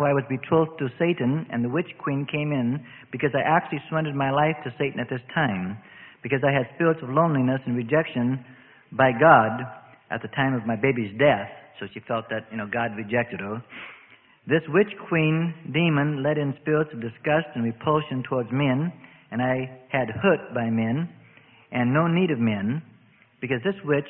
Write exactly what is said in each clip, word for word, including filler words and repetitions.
for I was betrothed to Satan, and the witch queen came in because I actually surrendered my life to Satan at this time, because I had spirits of loneliness and rejection by God at the time of my baby's death. So she felt that, you know, God rejected her. This witch queen demon led in spirits of disgust and repulsion towards men, and I had hurt by men and no need of men, because this witch,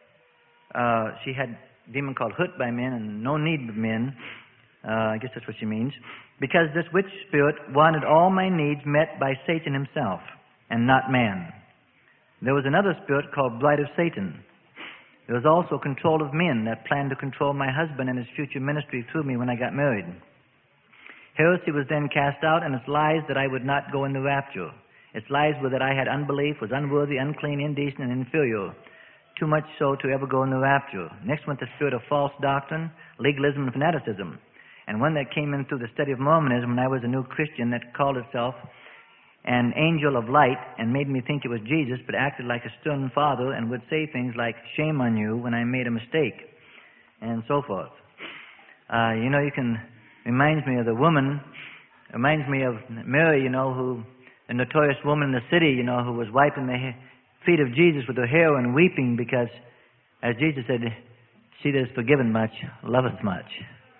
uh, she had a demon called hurt by men and no need of men. Uh, I guess that's what she means. Because this witch spirit wanted all my needs met by Satan himself and not man. There was another spirit called Bride of Satan. There was also control of men that planned to control my husband and his future ministry through me when I got married. Heresy was then cast out, and its lies that I would not go in the rapture. Its lies were that I had unbelief, was unworthy, unclean, indecent, and inferior, too much so to ever go in the rapture. Next went the spirit of false doctrine, legalism, and fanaticism. And one that came in through the study of Mormonism when I was a new Christian that called itself an angel of light and made me think it was Jesus, but acted like a stern father and would say things like, shame on you, when I made a mistake, and so forth. Uh, you know, you can, reminds me of the woman, reminds me of Mary, you know, who, a notorious woman in the city, you know, who was wiping the feet of Jesus with her hair and weeping because, as Jesus said, she that is forgiven much, loveth much.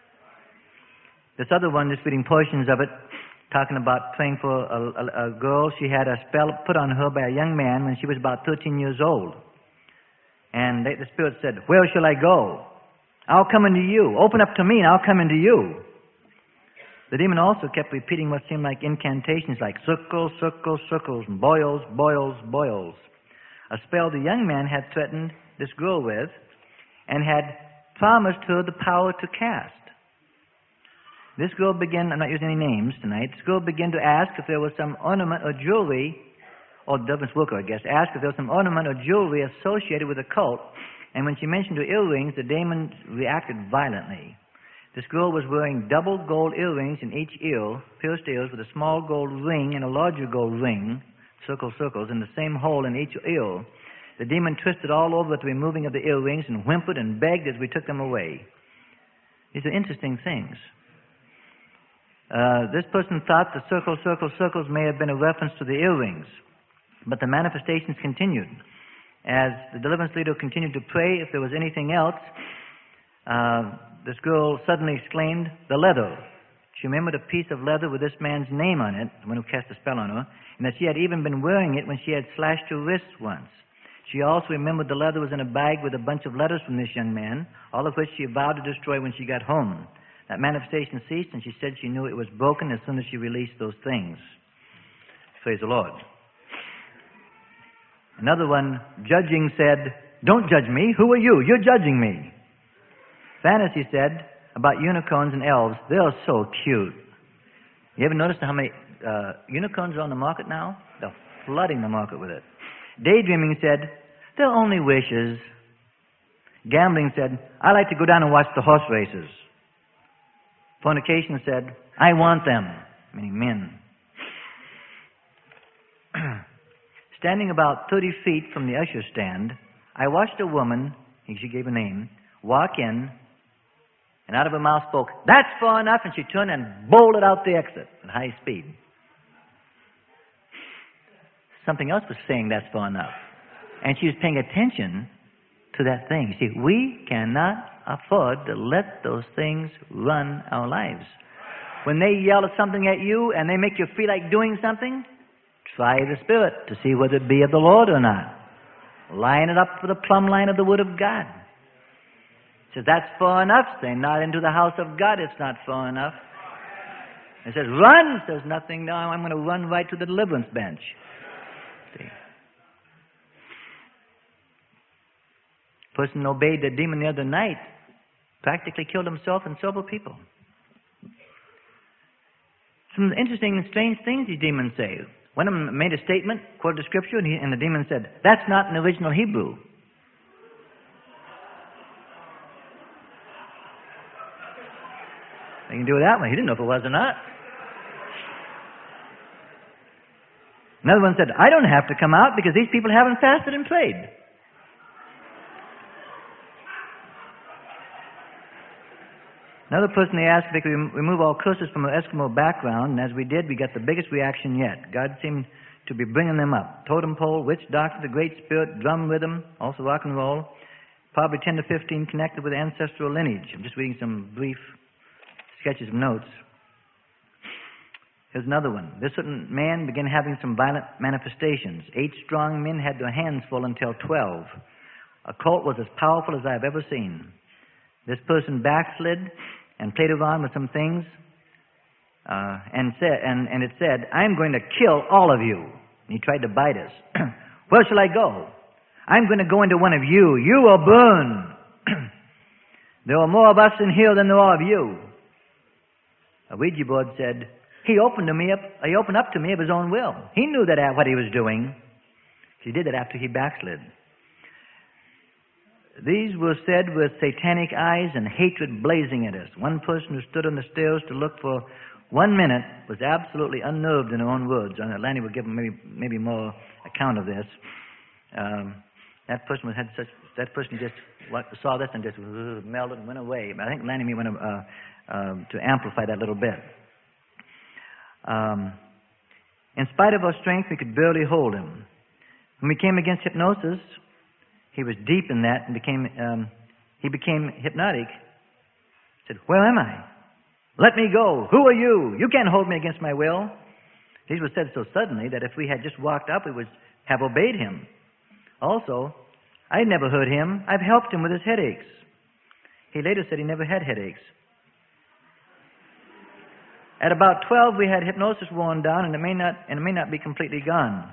This other one, just reading portions of it, talking about praying for a, a, a girl. She had a spell put on her by a young man when she was about thirteen years old. And they, the Spirit said, where shall I go? I'll come into you. Open up to me and I'll come into you. The demon also kept repeating what seemed like incantations, like circles, circles, circles, and boils, boils, boils. A spell the young man had threatened this girl with and had promised her the power to cast. This girl began, I'm not using any names tonight, this girl began to ask if there was some ornament or jewelry, or Douglas Wilker, I guess, asked if there was some ornament or jewelry associated with the cult, and when she mentioned her earrings, the demon reacted violently. This girl was wearing double gold earrings in each ear, pierced ears with a small gold ring and a larger gold ring, circle, circles, in the same hole in each ear. The demon twisted all over at the removing of the earrings and whimpered and begged as we took them away. These are interesting things. Uh, this person thought the circle, circle, circles may have been a reference to the earrings, but the manifestations continued. As the deliverance leader continued to pray if there was anything else, uh, this girl suddenly exclaimed, the leather. She remembered a piece of leather with this man's name on it, the one who cast a spell on her, and that she had even been wearing it when she had slashed her wrists once. She also remembered the leather was in a bag with a bunch of letters from this young man, all of which she vowed to destroy when she got home. That manifestation ceased, and she said she knew it was broken as soon as she released those things. Praise the Lord. Another one, judging, said, don't judge me. Who are you? You're judging me. Fantasy said about unicorns and elves, they're so cute. You ever noticed how many uh, unicorns are on the market now? They're flooding the market with it. Daydreaming said, they're only wishes. Gambling said, I like to go down and watch the horse races. Fornication said, I want them, meaning men. Standing about thirty feet from the usher stand, I watched a woman, she gave a name, walk in, and out of her mouth spoke, that's far enough, and she turned and bolted out the exit at high speed. Something else was saying that's far enough. And she was paying attention to that thing. See, we cannot afford to let those things run our lives. When they yell at something at you and they make you feel like doing something, try the Spirit to see whether it be of the Lord or not. Line it up for the plumb line of the Word of God. It says, that's far enough. Say, not into the house of God, it's not far enough. It says, run. It says, nothing. No, I'm going to run right to the deliverance bench. See? Person obeyed the demon the other night, practically killed himself and several people. Some interesting and strange things these demons say. One of them made a statement, quoted the scripture, and, he, and the demon said, that's not in original Hebrew. They can do it that way. He didn't know if it was or not. Another one said, I don't have to come out because these people haven't fasted and prayed. Another person, they asked if they could rem- remove all curses from their Eskimo background, and as we did, we got the biggest reaction yet. God seemed to be bringing them up. Totem pole, witch doctor, the Great Spirit, drum rhythm, also rock and roll. Probably ten to fifteen connected with ancestral lineage. I'm just reading some brief sketches of notes. Here's another one. This certain man began having some violent manifestations. Eight strong men had their hands full until twelve. A cult was as powerful as I've ever seen. This person backslid and played around with some things, uh, and said, and, and it said, "I'm going to kill all of you." And he tried to bite us. "Where shall I go? I'm going to go into one of you. You will burn." "There are more of us in here than there are of you." A Ouija board said, He opened to me up. He opened up to me of his own will. He knew that uh, what he was doing. He did that after he backslid. These were said with satanic eyes and hatred blazing at us. One person who stood on the stairs to look for one minute was absolutely unnerved in her own words. And Lanny will give him maybe maybe more account of this. Um, that person was, had such. That person just saw this and just uh, melted and went away. But I think Lanny may want to uh, uh, to amplify that a little bit. Um, in spite of our strength, we could barely hold him. When we came against hypnosis, he was deep in that and became, um, he became hypnotic. He said, "Where am I? Let me go. Who are you? You can't hold me against my will." These were said so suddenly that if we had just walked up, we would have obeyed him. Also, I never hurt him. I've helped him with his headaches. He later said he never had headaches. At about twelve, we had hypnosis worn down, and it may not, and it may not be completely gone.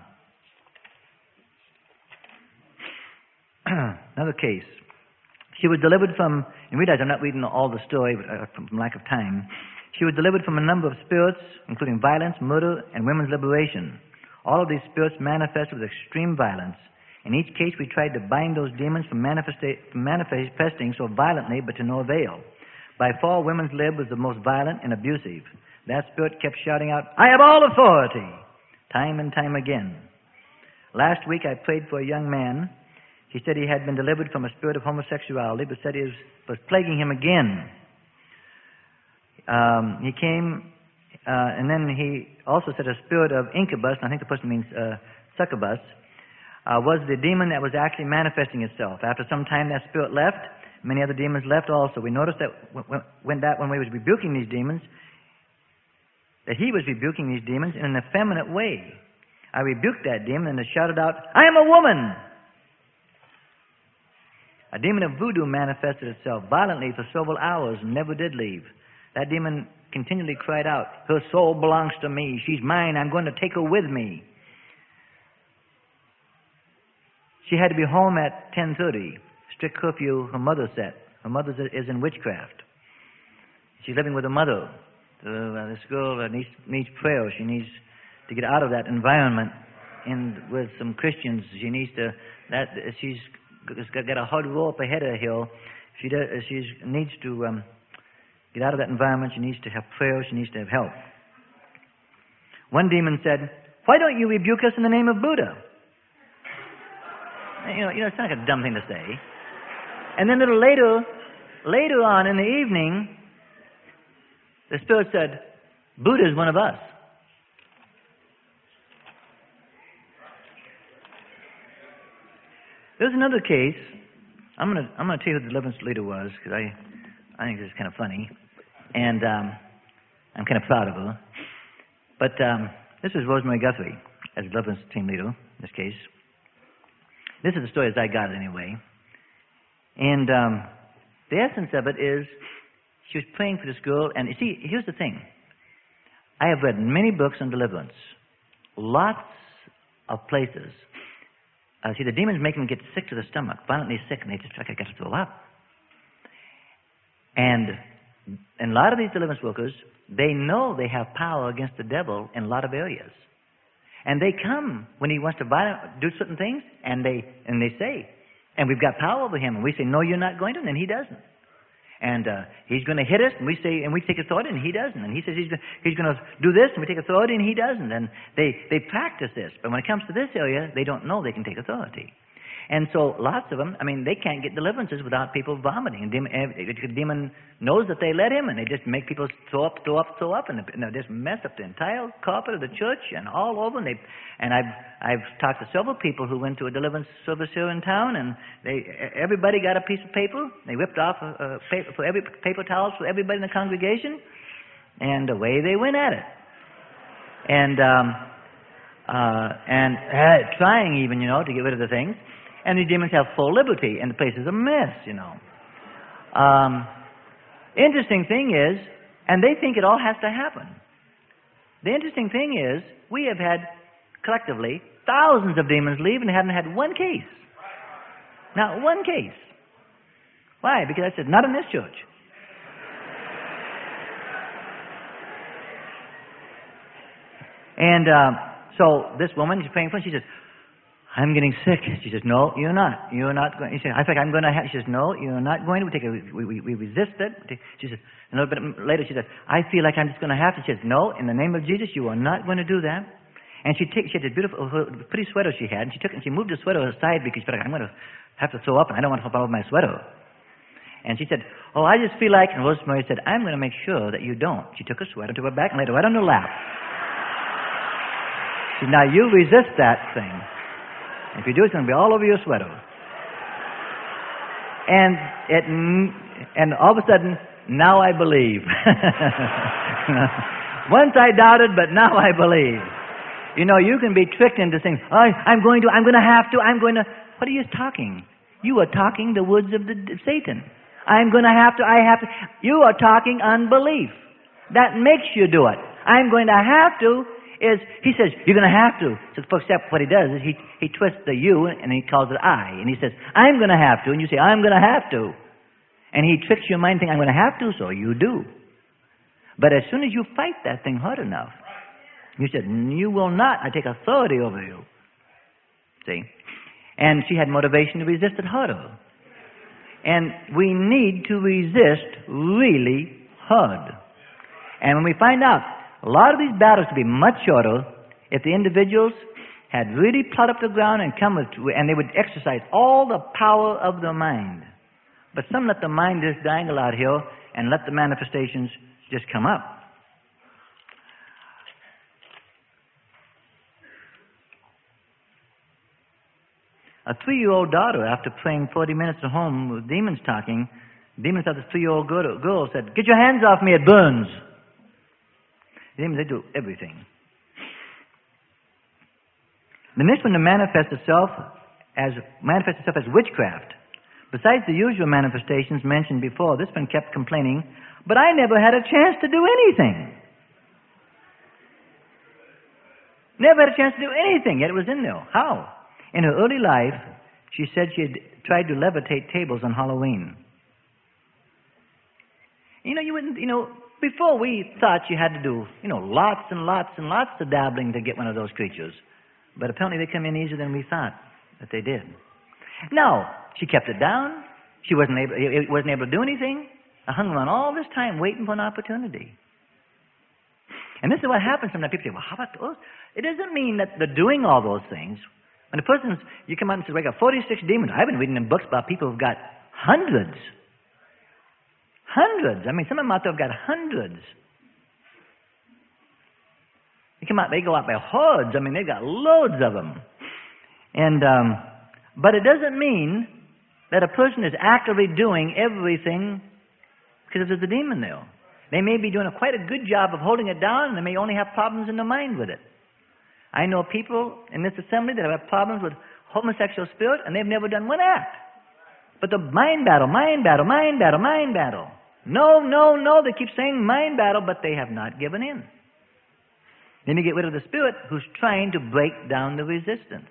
Another case. She was delivered from, and realize I'm not reading all the story uh, from lack of time. She was delivered from a number of spirits, including violence, murder, and women's liberation. All of these spirits manifested with extreme violence. In each case, we tried to bind those demons from, manifesta- from manifesting so violently, but to no avail. By far, women's lib was the most violent and abusive. That spirit kept shouting out, "I have all authority," time and time again. Last week, I prayed for a young man. He said he had been delivered from a spirit of homosexuality, but said it was, was plaguing him again. Um, he came, uh, and then he also said a spirit of incubus, and I think the person means uh, succubus, uh, was the demon that was actually manifesting itself. After some time, that spirit left. Many other demons left also. We noticed that when, when, that, when we was rebuking these demons, that he was rebuking these demons in an effeminate way. I rebuked that demon and I shouted out, "I am a woman!" A demon of voodoo manifested itself violently for several hours and never did leave. That demon continually cried out, "Her soul belongs to me. She's mine. I'm going to take her with me." She had to be home at ten thirty. Strict curfew her mother set. Her mother is in witchcraft. She's living with her mother. Uh, this girl uh, needs, needs prayer. She needs to get out of that environment and with some Christians. She needs to, that she's got, got a hard rope ahead of her. She does, she needs to um, get out of that environment. She needs to have prayer. She needs to have help. One demon said, "Why don't you rebuke us in the name of Buddha?" You know, you know, it's not like a dumb thing to say. And then a little later, later on in the evening, the spirit said, "Buddha is one of us." There's another case. I'm going to I'm going to tell you who the deliverance leader was because I I think this is kind of funny, and um, I'm kind of proud of her. But um, this is Rosemary Guthrie as deliverance team leader in this case. This is the story as I got it anyway. And um, the essence of it is she was praying for this girl. And you see, here's the thing. I have read many books on deliverance. Lots of places. Uh, see, the demons make them get sick to the stomach, violently sick, and they just try to get to throw up. And, and a lot of these deliverance workers, they know they have power against the devil in a lot of areas. And they come when he wants to violent, do certain things, and they and they say, "And we've got power over him." And we say, "No, you're not going to," and then he doesn't. And uh, he's going to hit us, and we say, and we take authority, and he doesn't. And he says he's going, he's going to do this, and we take authority, and he doesn't. And they, they practice this. But when it comes to this area, they don't know they can take authority. And so lots of them, I mean, they can't get deliverances without people vomiting. And demon, the demon knows that they let him, and they just make people throw up, throw up, throw up, and they just mess up the entire carpet of the church and all over. And, they, and I've I've talked to several people who went to a deliverance service here in town, and they everybody got a piece of paper. They ripped off a, a paper for every paper towels for everybody in the congregation, and away they went at it. And um, uh, and uh, trying even, you know, to get rid of the things. And the demons have full liberty, and the place is a mess, you know. Um, interesting thing is, and they think it all has to happen. The interesting thing is, we have had, collectively, thousands of demons leave and haven't had one case. Not one case. Why? Because I said, not in this church. And uh, so this woman, she's praying for him, she says, I'm getting sick. She says, no, you're not. You're not going. He said, I think I'm going to have. She says, no, you're not going to. We take a, we, we, we resist it. She says, a little bit later, she says, I feel like I'm just going to have to. She says, no, in the name of Jesus, you are not going to do that. And she take, she had this beautiful, pretty sweater she had, and she took it and she moved the sweater aside because she felt like, I'm going to have to throw up, and I don't want to fall over my sweater. And she said, oh, I just feel like, and Rosemary said, I'm going to make sure that you don't. She took her sweater to her back and laid it right on her lap. She said, now you resist that thing. If you do, it's going to be all over your sweater. And it, and all of a sudden, now I believe. Once I doubted, but now I believe. You know, you can be tricked into saying, oh, I'm going to, I'm going to have to, I'm going to. What are you talking? You are talking the words of the of Satan. I'm going to have to, I have to. You are talking unbelief. That makes you do it. I'm going to have to. Is he says, you're going to have to. So the first step, what he does is he, he twists the you and he calls it I. And he says, I'm going to have to. And you say, I'm going to have to. And he tricks your mind thinking, I'm going to have to, so you do. But as soon as you fight that thing hard enough, you said, you will not. I take authority over you. See? And she had motivation to resist it harder. And we need to resist really hard. And when we find out, a lot of these battles would be much shorter if the individuals had really plowed up the ground and come with, and they would exercise all the power of the mind. But some let the mind just dangle out here and let the manifestations just come up. A three-year-old daughter, after praying forty minutes at home with demons talking, demons thought the three-year-old girl said, get your hands off me, it burns. Demons, they do everything. The next one to manifest itself as manifest itself as witchcraft. Besides the usual manifestations mentioned before, this one kept complaining, but I never had a chance to do anything. Never had a chance to do anything, yet it was in there. How? In her early life, she said she had tried to levitate tables on Halloween. You know, you wouldn't, you know, before we thought you had to do, you know, lots and lots and lots of dabbling to get one of those creatures. But apparently they come in easier than we thought that they did. No, she kept it down. She wasn't able, it wasn't able to do anything. I hung around all this time waiting for an opportunity. And this is what happens sometimes. People say, well, how about those? It doesn't mean that they're doing all those things. When a person's, you come out and say, well, I got forty-six demons. I've been reading in books about people who've got hundreds. Hundreds. I mean, some of them out there have got hundreds. They come out, they go out by hordes. I mean, they've got loads of them. And, um, but it doesn't mean that a person is actively doing everything because there's a demon there. They may be doing a, quite a good job of holding it down, and they may only have problems in their mind with it. I know people in this assembly that have problems with homosexual spirit, and they've never done one act. But the mind battle, mind battle, mind battle, mind battle. No, no, no. They keep saying mind battle, but they have not given in. Then you get rid of the spirit who's trying to break down the resistance.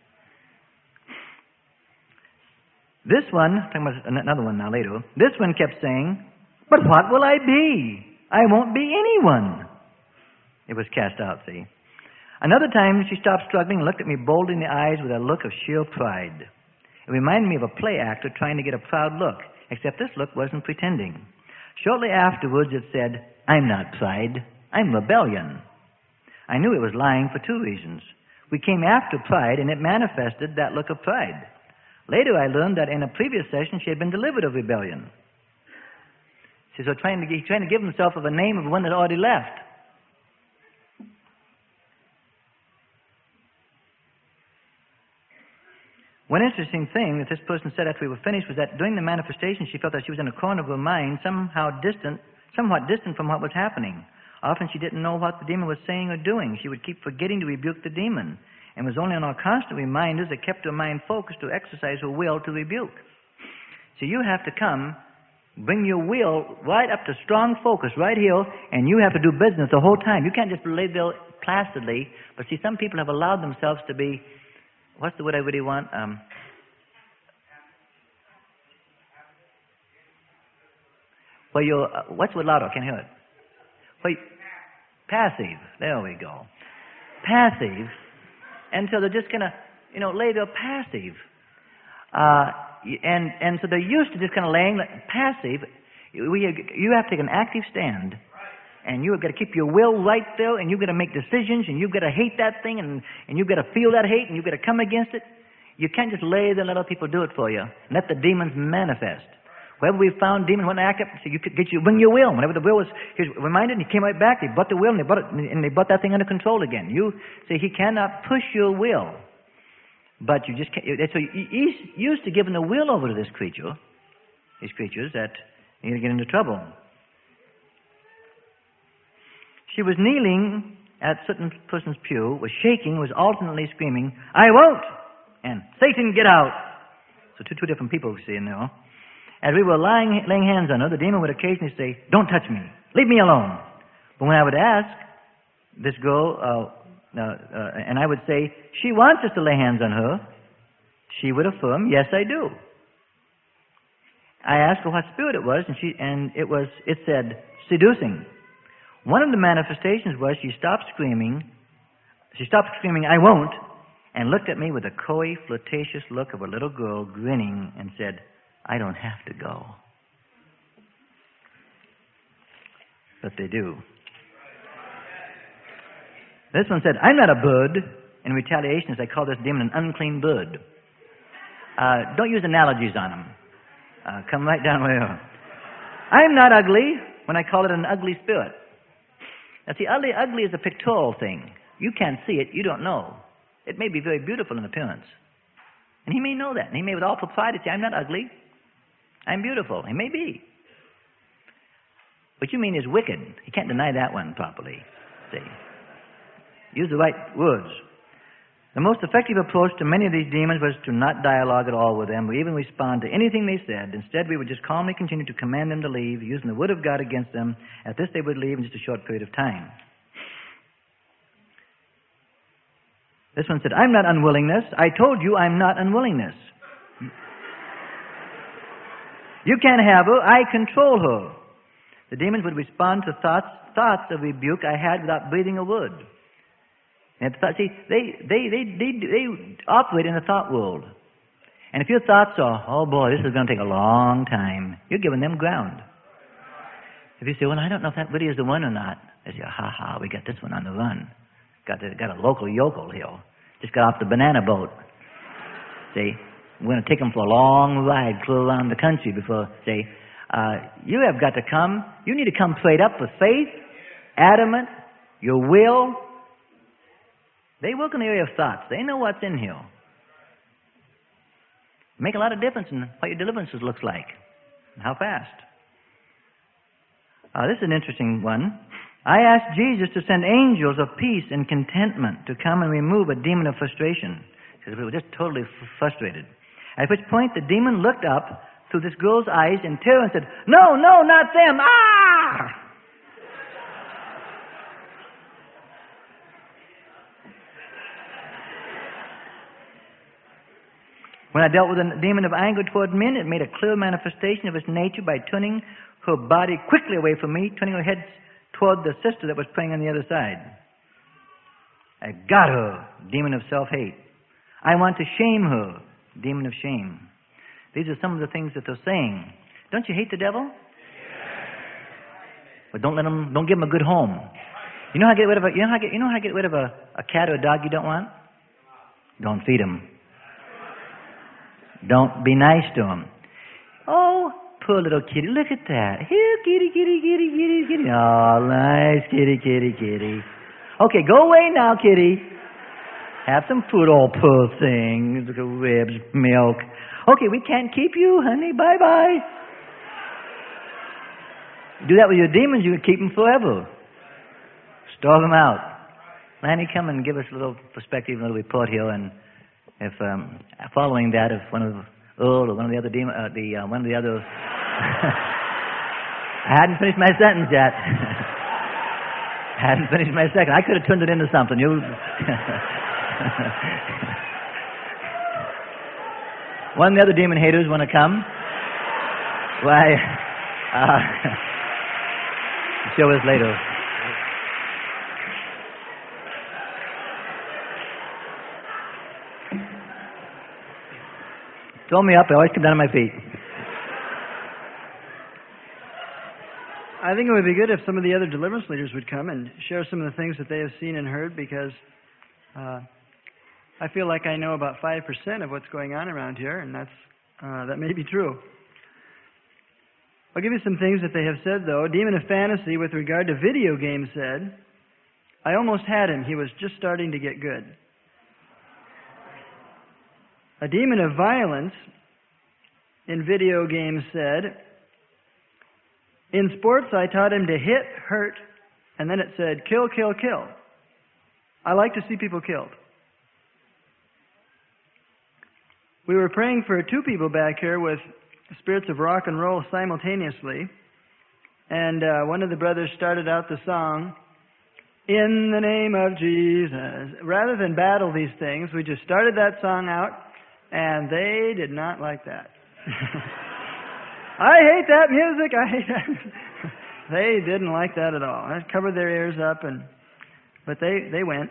This one, talking about another one now later, this one kept saying, but what will I be? I won't be anyone. It was cast out, see. Another time she stopped struggling and looked at me bold in the eyes with a look of sheer pride. It reminded me of a play actor trying to get a proud look, except this look wasn't pretending. Shortly afterwards it said, I'm not pride, I'm rebellion. I knew it was lying for two reasons. We came after pride and it manifested that look of pride. Later I learned that in a previous session she had been delivered of rebellion. See, so trying to, he's trying to give himself of a name of one that already left. One interesting thing that this person said after we were finished was that during the manifestation she felt that she was in a corner of her mind somehow distant, somewhat distant from what was happening. Often she didn't know what the demon was saying or doing. She would keep forgetting to rebuke the demon. And it was only on our constant reminders that kept her mind focused to exercise her will to rebuke. So you have to come, bring your will right up to strong focus right here, and you have to do business the whole time. You can't just lay there placidly. But see, some people have allowed themselves to be, what's the word I really want? Um, well, you're, uh, what's the word louder? I can't hear it. Well, passive. There we go. Passive. And so they're just going to, you know, lay there passive. Uh, and, and so they're used to just kind of laying passive. We, you have to take an active stand. And you've got to keep your will right there, and you've got to make decisions, and you've got to hate that thing, and, and you've got to feel that hate, and you've got to come against it. You can't just lay there and let other people do it for you. Let the demons manifest. Wherever we found demons, when they act up, so you could get you, bring your will. Whenever the will was he was reminded, and he came right back, they brought the will, and they brought it, and they brought that thing under control again. You say he cannot push your will, but you just can't. So he's used to giving the will over to this creature, these creatures that you're going to get into trouble. She was kneeling at a certain person's pew, was shaking, was alternately screaming, "I won't!" and "Satan, get out!" So two two different people we see in there. As we were lying, laying hands on her, the demon would occasionally say, "Don't touch me. Leave me alone." But when I would ask this girl, uh, uh, uh, and I would say, "She wants us to lay hands on her," she would affirm, "Yes, I do." I asked her what spirit it was, and she and it was it said, "Seducing." One of the manifestations was she stopped screaming. She stopped screaming, "I won't," and looked at me with a coy, flirtatious look of a little girl, grinning, and said, "I don't have to go." But they do. This one said, "I'm not a bird." In retaliation, as I call this demon an unclean bird. Uh, don't use analogies on them. Uh, come right down where you are. "I'm not ugly," when I call it an ugly spirit. Now see, ugly, ugly is a pictorial thing. You can't see it, you don't know. It may be very beautiful in appearance. And he may know that. And he may with all propriety say, "I'm not ugly. I'm beautiful." He may be. What you mean is wicked. He can't deny that one properly. See? Use the right words. The most effective approach to many of these demons was to not dialogue at all with them or even respond to anything they said. Instead, we would just calmly continue to command them to leave, using the word of God against them. At this, they would leave in just a short period of time. This one said, "I'm not unwillingness. I told you I'm not unwillingness. You can't have her. I control her." The demons would respond to thoughts, thoughts of rebuke I had without breathing a word. And thought, see, they, they, they, they, they operate in the thought world. And if your thoughts are, "Oh boy, this is going to take a long time," you're giving them ground. If you say, "Well, I don't know if that really is the one or not," they say, "Ha ha, we got this one on the run. Got, the, got a local yokel here. Just got off the banana boat. See, we're going to take them for a long ride clear around the country before," say, uh, you have got to come. You need to come prayed up with faith, adamant, your will. They work in the area of thoughts. They know what's in here. Make a lot of difference in what your deliverances looks like and how fast. Uh, this is an interesting one. I asked Jesus to send angels of peace and contentment to come and remove a demon of frustration, because we were just totally f- frustrated. At which point the demon looked up through this girl's eyes in terror and said, "No, no, not them! Ah!" When I dealt with a demon of anger toward men, it made a clear manifestation of its nature by turning her body quickly away from me, turning her head toward the sister that was praying on the other side. I got her, demon of self-hate. I want to shame her, demon of shame. These are some of the things that they're saying. Don't you hate the devil? But don't let him, don't give him a good home. You know how to get rid of a, you know how to get, you know how to get rid of a, a cat or a dog you don't want? Don't feed him. Don't be nice to him. Oh, poor little kitty. Look at that. Here, kitty, kitty, kitty, kitty, kitty. Oh, nice kitty, kitty, kitty. Okay, go away now, kitty. Have some food, oh, poor thing. Look at ribs, milk. Okay, we can't keep you, honey. Bye-bye. Do that with your demons, you can keep them forever. Starve them out. Lanny, come and give us a little perspective, a little report here, and if um, following that, if one of Earl or one of the other demon, uh, the uh, one of the other, I hadn't finished my sentence yet. I hadn't finished my second. I could have turned it into something. You. One of the other demon haters want to come? Why? Uh, show us later. Throw me up, I always come down on my feet. I think it would be good if some of the other deliverance leaders would come and share some of the things that they have seen and heard, because uh, I feel like I know about five percent of what's going on around here, and that's uh, that may be true. I'll give you some things that they have said, though. Demon of Fantasy, with regard to video games, said, I almost had him. He was just starting to get good. A demon of violence in video games said, in sports I taught him to hit, hurt, and then it said, kill, kill, kill. I like to see people killed. We were praying for two people back here with spirits of rock and roll simultaneously, and uh, one of the brothers started out the song, in the name of Jesus. Rather than battle these things, we just started that song out, and they did not like that. I hate that music. I hate that. They didn't like that at all. I covered their ears up, and but they, they went.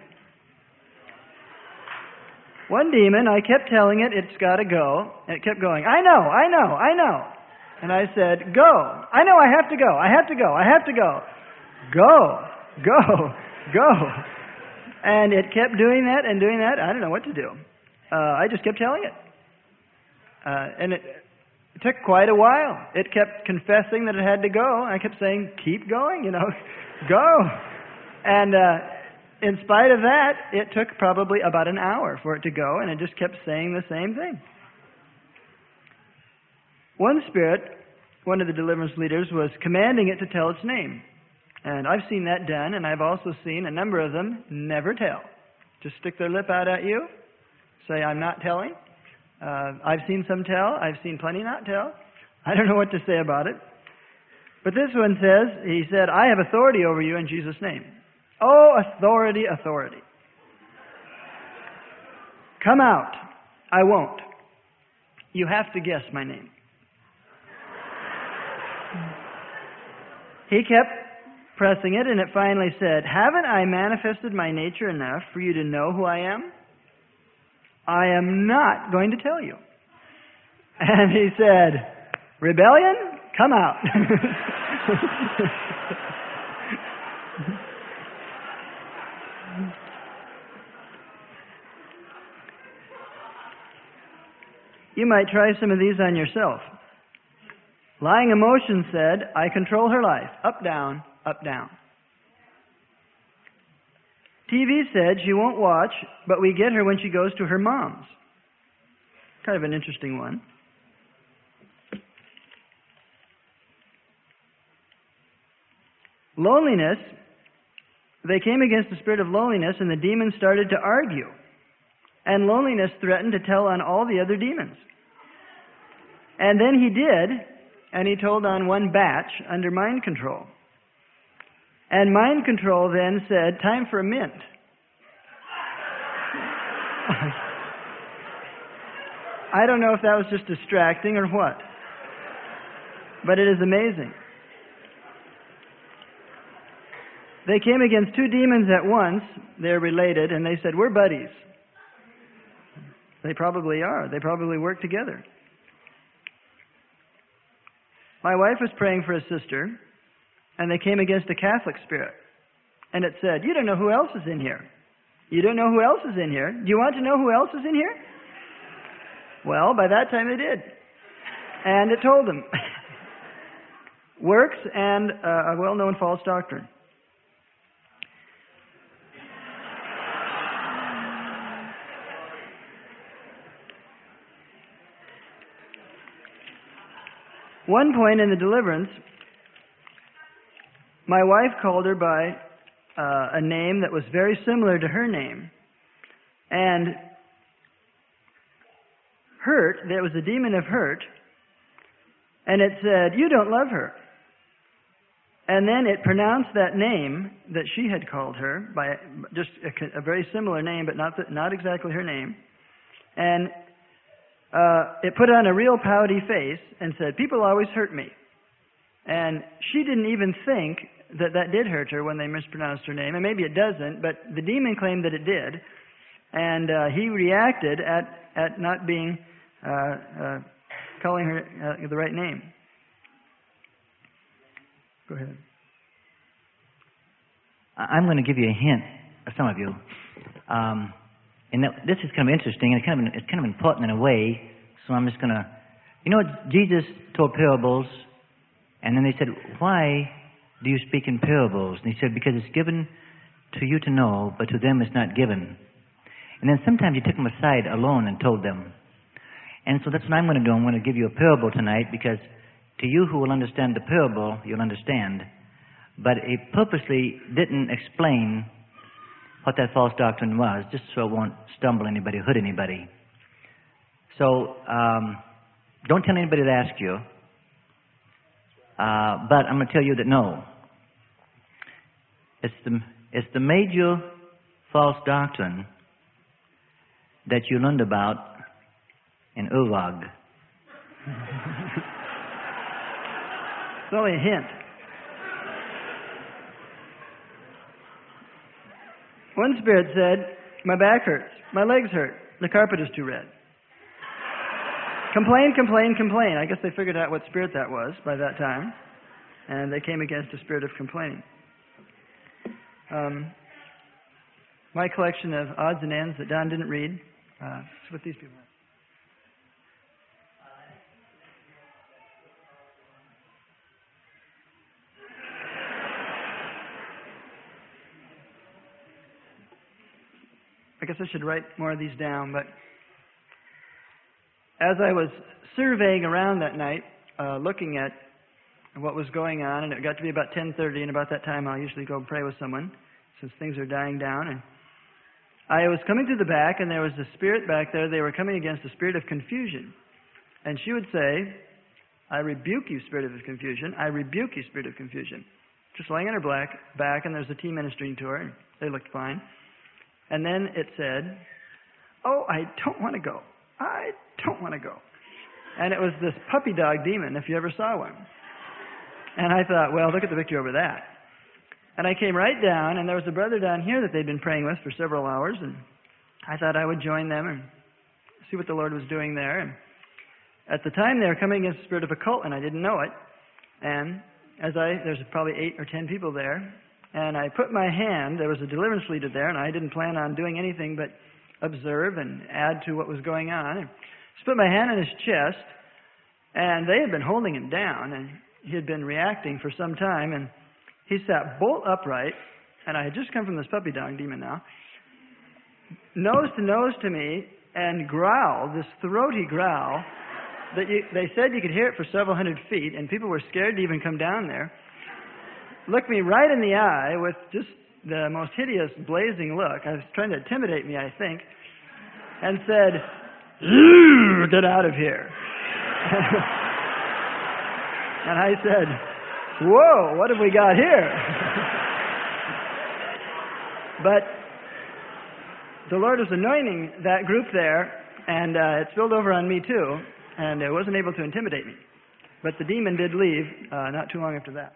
One demon, I kept telling it, it's got to go. And it kept going, I know, I know, I know. And I said, go. I know I have to go. I have to go. I have to go. Go. Go. Go. And it kept doing that and doing that. I don't know what to do. Uh, I just kept telling it. Uh, and it, it took quite a while. It kept confessing that it had to go. I kept saying, keep going, you know, go. And uh, in spite of that, it took probably about an hour for it to go, and it just kept saying the same thing. One spirit, one of the deliverance leaders, was commanding it to tell its name. And I've seen that done, and I've also seen a number of them never tell. Just stick their lip out at you. Say, I'm not telling. Uh, I've seen some tell. I've seen plenty not tell. I don't know what to say about it. But this one says, he said, I have authority over you in Jesus' name. Oh, authority, authority. Come out. I won't. You have to guess my name. He kept pressing it, and it finally said, haven't I manifested my nature enough for you to know who I am? I am not going to tell you. And he said, rebellion, come out. You might try some of these on yourself. Lying emotion said, I control her life. Up, down, up, down. T V said she won't watch, but we get her when she goes to her mom's. Kind of an interesting one. Loneliness, they came against the spirit of loneliness, and the demons started to argue. And loneliness threatened to tell on all the other demons. And then he did, and he told on one batch under mind control. And mind control then said, time for a mint. I don't know if that was just distracting or what. But it is amazing. They came against two demons at once. They're related, and they said, we're buddies. They probably are. They probably work together. My wife was praying for a sister, and they came against a Catholic spirit. And it said, you don't know who else is in here. You don't know who else is in here. Do you want to know who else is in here? Well, by that time they did. And it told them. Works and uh, a well-known false doctrine. One point in the deliverance, my wife called her by uh, a name that was very similar to her name. And hurt, there was a demon of hurt, and it said, "You don't love her." And then it pronounced that name that she had called her, by just a, a very similar name, but not, the, not exactly her name. And uh, it put on a real pouty face and said, "People always hurt me." And she didn't even think that that did hurt her when they mispronounced her name. And maybe it doesn't, but the demon claimed that it did. And uh, he reacted at, at not being, uh, uh, calling her uh, the right name. Go ahead. I'm going to give you a hint, some of you. Um, and this is kind of interesting, and it's kind of, it's kind of important in a way, so I'm just going to... You know, Jesus told parables, and then they said, "Why do you speak in parables?" And he said, "Because it's given to you to know, but to them it's not given." And then sometimes he took them aside alone and told them. And so that's what I'm going to do. I'm going to give you a parable tonight, because to you who will understand the parable, you'll understand. But it purposely didn't explain what that false doctrine was, just so it won't stumble anybody, hurt anybody. So um, don't tell anybody to ask you. Uh, but I'm going to tell you that no. It's the, it's the major false doctrine that you learned about in Urvag. It's only a hint. One spirit said, "My back hurts, my legs hurt, the carpet is too red." Complain, complain, complain. I guess they figured out what spirit that was by that time, and they came against a spirit of complaining. Um, my collection of odds and ends that Don didn't read, uh, it's what these people have. I guess I should write more of these down, but as I was surveying around that night, uh, looking at what was going on, and it got to be about ten thirty, and about that time I'll usually go pray with someone, since things are dying down, and I was coming to the back, and there was a spirit back there. They were coming against a spirit of confusion. And she would say, "I rebuke you, spirit of confusion. I rebuke you, spirit of confusion." Just laying on her black back, and there's a team ministering to her, and they looked fine. And then it said, "Oh, I don't want to go. I don't want to go." And it was this puppy dog demon, if you ever saw one. And I thought, well, look at the victory over that. And I came right down, and there was a brother down here that they'd been praying with for several hours, and I thought I would join them and see what the Lord was doing there. And at the time, they were coming against the spirit of occult, and I didn't know it. And as I, there's probably eight or ten people there, and I put my hand, there was a deliverance leader there, and I didn't plan on doing anything but observe and add to what was going on. And just put my hand on his chest, and they had been holding him down, and he had been reacting for some time, and he sat bolt upright, and I had just come from this puppy dog demon now, nose to nose to me, and growled, this throaty growl, that you, they said you could hear it for several hundred feet, and people were scared to even come down there. Looked me right in the eye with just the most hideous, blazing look. I was trying to intimidate me, I think, and said, "Get out of here." And I said, "Whoa, what have we got here?" But the Lord was anointing that group there, and uh, it spilled over on me too, and it wasn't able to intimidate me. But the demon did leave uh, not too long after that.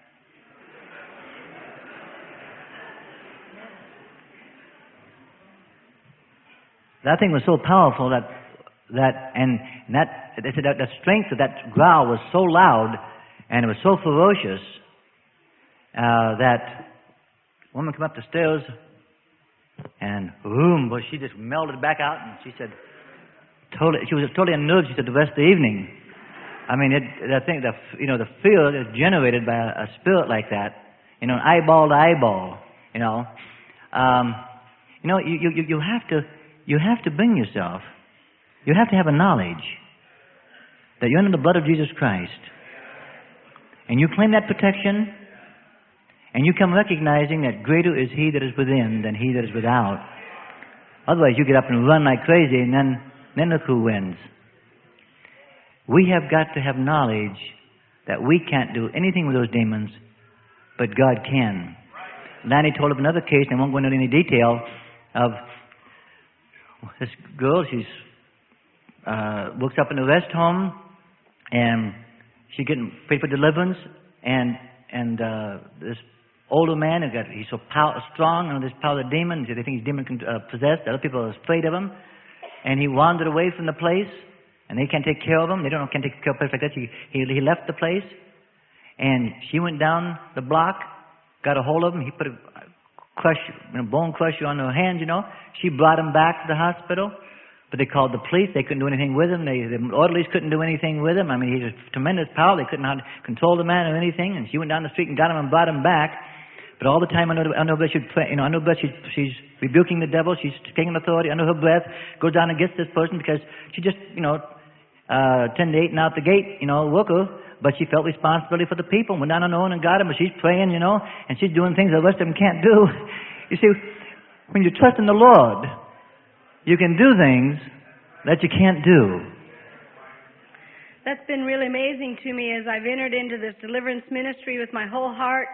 That thing was so powerful that that and that they said that the strength of that growl was so loud and it was so ferocious uh, that a woman came up the stairs and boom, but she just melted back out and she said, totally, she was totally unnerved, she said, the rest of the evening. I mean, it, I think the, you know, the fear is generated by a, a spirit like that, you know, eyeball to eyeball, you know. Um, you know, you, you, you have to, you have to bring yourself, you have to have a knowledge that you're under the blood of Jesus Christ. And you claim that protection, and you come recognizing that greater is He that is within than he that is without. Otherwise, you get up and run like crazy, and then, then look who wins. We have got to have knowledge that we can't do anything with those demons, but God can. Lanny told of another case, and I won't go into any detail, of this girl. She's uh, works up in a rest home, and she's getting prayed for deliverance, and and uh, this older man, who got, he's so power, strong, and this power of the demon, they think he's demon uh, possessed. Other people are afraid of him, and he wandered away from the place, and they can't take care of him. They don't know, can't take care of a place like that. He, he he left the place, and she went down the block, got a hold of him. He put a crush, you know, bone crusher on her hand. You know, she brought him back to the hospital. But they called the police. They couldn't do anything with him. They, the orderlies couldn't do anything with him. I mean, he's a tremendous power. They couldn't control the man or anything. And she went down the street and got him and brought him back. But all the time, under, under her breath, she'd pray, you know, under her breath, she's, she's rebuking the devil. She's taking authority under her breath. Goes down and gets this person because she just, you know, uh, ten to eight and out the gate, you know, worker. But she felt responsibility for the people. Went down on her own and got him. But she's praying, you know, and she's doing things the rest of them can't do. You see, when you trust in the Lord, you can do things that you can't do. That's been really amazing to me as I've entered into this deliverance ministry with my whole heart.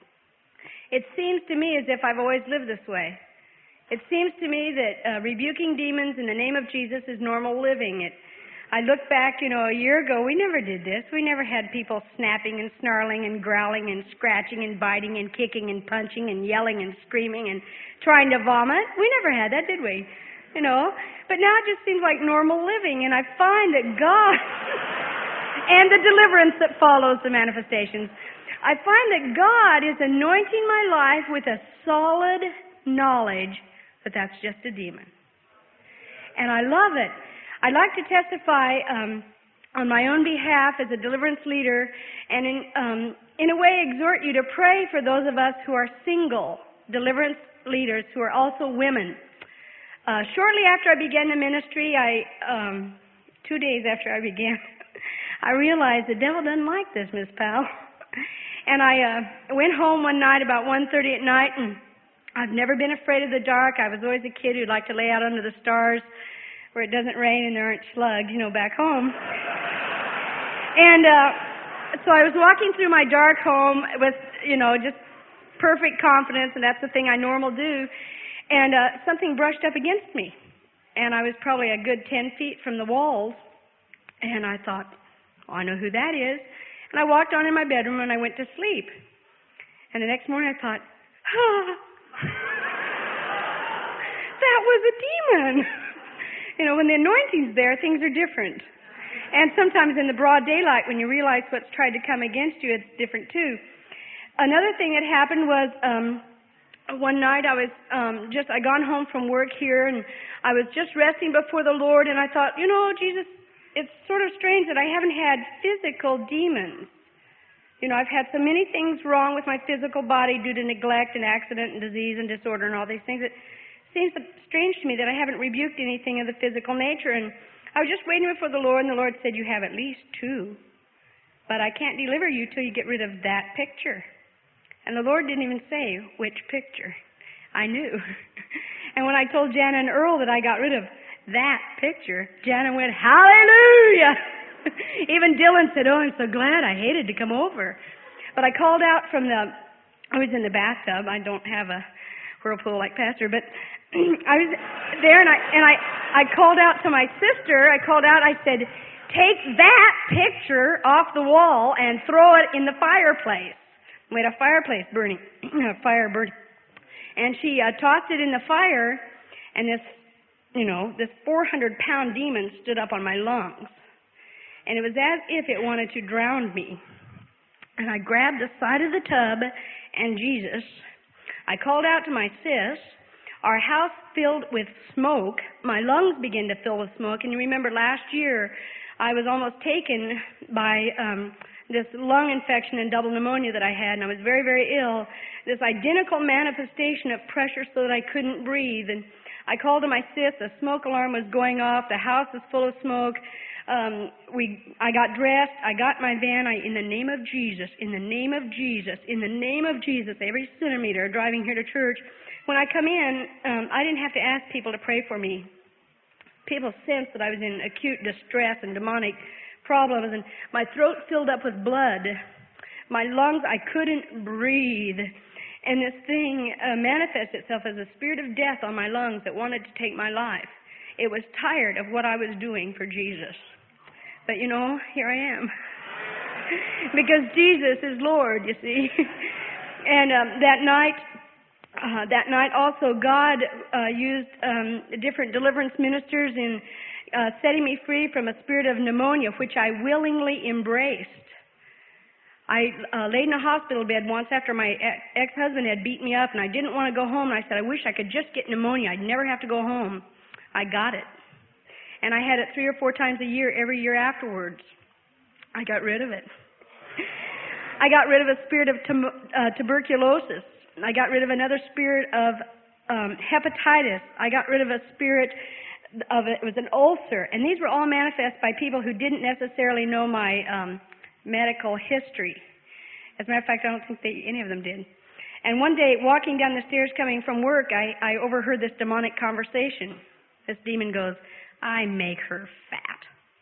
It seems to me as if I've always lived this way. It seems to me that uh, rebuking demons in the name of Jesus is normal living. It, I look back, you know, a year ago, we never did this. We never had people snapping and snarling and growling and scratching and biting and kicking and punching and yelling and screaming and trying to vomit. We never had that, did we? You know, but now it just seems like normal living, and I find that God and the deliverance that follows the manifestations, I find that God is anointing my life with a solid knowledge that that's just a demon. And I love it. I'd like to testify um, on my own behalf as a deliverance leader, and in, um, in a way exhort you to pray for those of us who are single deliverance leaders who are also women. Uh, shortly after I began the ministry, I, um, two days after I began, I realized the devil doesn't like this, Miss Powell. And I uh, went home one night about one thirty at night, and I've never been afraid of the dark. I was always a kid who'd like to lay out under the stars where it doesn't rain and there aren't slugs, you know, back home. And uh, so I was walking through my dark home with, you know, just perfect confidence, and that's the thing I normally do. And uh, something brushed up against me. And I was probably a good ten feet from the walls. And I thought, oh, I know who that is. And I walked on in my bedroom and I went to sleep. And the next morning I thought, ah, that was a demon. You know, when the anointing's there, things are different. And sometimes in the broad daylight, when you realize what's tried to come against you, it's different too. Another thing that happened was... Um, One night I was um, just, I gone home from work here, and I was just resting before the Lord, and I thought, you know, Jesus, it's sort of strange that I haven't had physical demons. You know, I've had so many things wrong with my physical body due to neglect and accident and disease and disorder and all these things. It seems strange to me that I haven't rebuked anything of the physical nature. And I was just waiting before the Lord, and the Lord said, you have at least two, but I can't deliver you till you get rid of that picture. And the Lord didn't even say which picture. I knew. And when I told Jana and Earl that I got rid of that picture, Jana went, hallelujah! Even Dylan said, oh, I'm so glad. I hated to come over. But I called out from the, I was in the bathtub. I don't have a whirlpool like Pastor, but I was there, and I, and I, I called out to my sister. I called out, I said, take that picture off the wall and throw it in the fireplace. We had a fireplace burning, a fire burning. And she uh, tossed it in the fire, and this, you know, this four hundred pound demon stood up on my lungs. And it was as if it wanted to drown me. And I grabbed the side of the tub, and Jesus, I called out to my sis. Our house filled with smoke. My lungs began to fill with smoke. And you remember last year, I was almost taken by um, this lung infection and double pneumonia that I had, and I was very, very ill. This identical manifestation of pressure so that I couldn't breathe. And I called to my sis. The smoke alarm was going off. The house was full of smoke. Um, we, I got dressed. I got my van. I, in the name of Jesus, in the name of Jesus, in the name of Jesus, every centimeter driving here to church. When I come in, um, I didn't have to ask people to pray for me. People sensed that I was in acute distress and demonic problems, and my throat filled up with blood. My lungs, I couldn't breathe. And this thing uh, manifested itself as a spirit of death on my lungs that wanted to take my life. It was tired of what I was doing for Jesus. But you know, here I am. Because Jesus is Lord, you see. And um, that night, uh, that night also, God uh, used um, different deliverance ministers in uh, setting me free from a spirit of pneumonia, which I willingly embraced. I uh, laid in a hospital bed once after my ex-husband had beat me up, and I didn't want to go home, and I said, I wish I could just get pneumonia. I'd never have to go home. I got it. And I had it three or four times a year, every year afterwards. I got rid of it. I got rid of a spirit of tum- uh, tuberculosis. I got rid of another spirit of um, hepatitis. I got rid of a spirit of, it was an ulcer. And these were all manifest by people who didn't necessarily know my um, medical history. As a matter of fact, I don't think they, any of them did. And one day, walking down the stairs coming from work, I, I overheard this demonic conversation. This demon goes, I make her fat.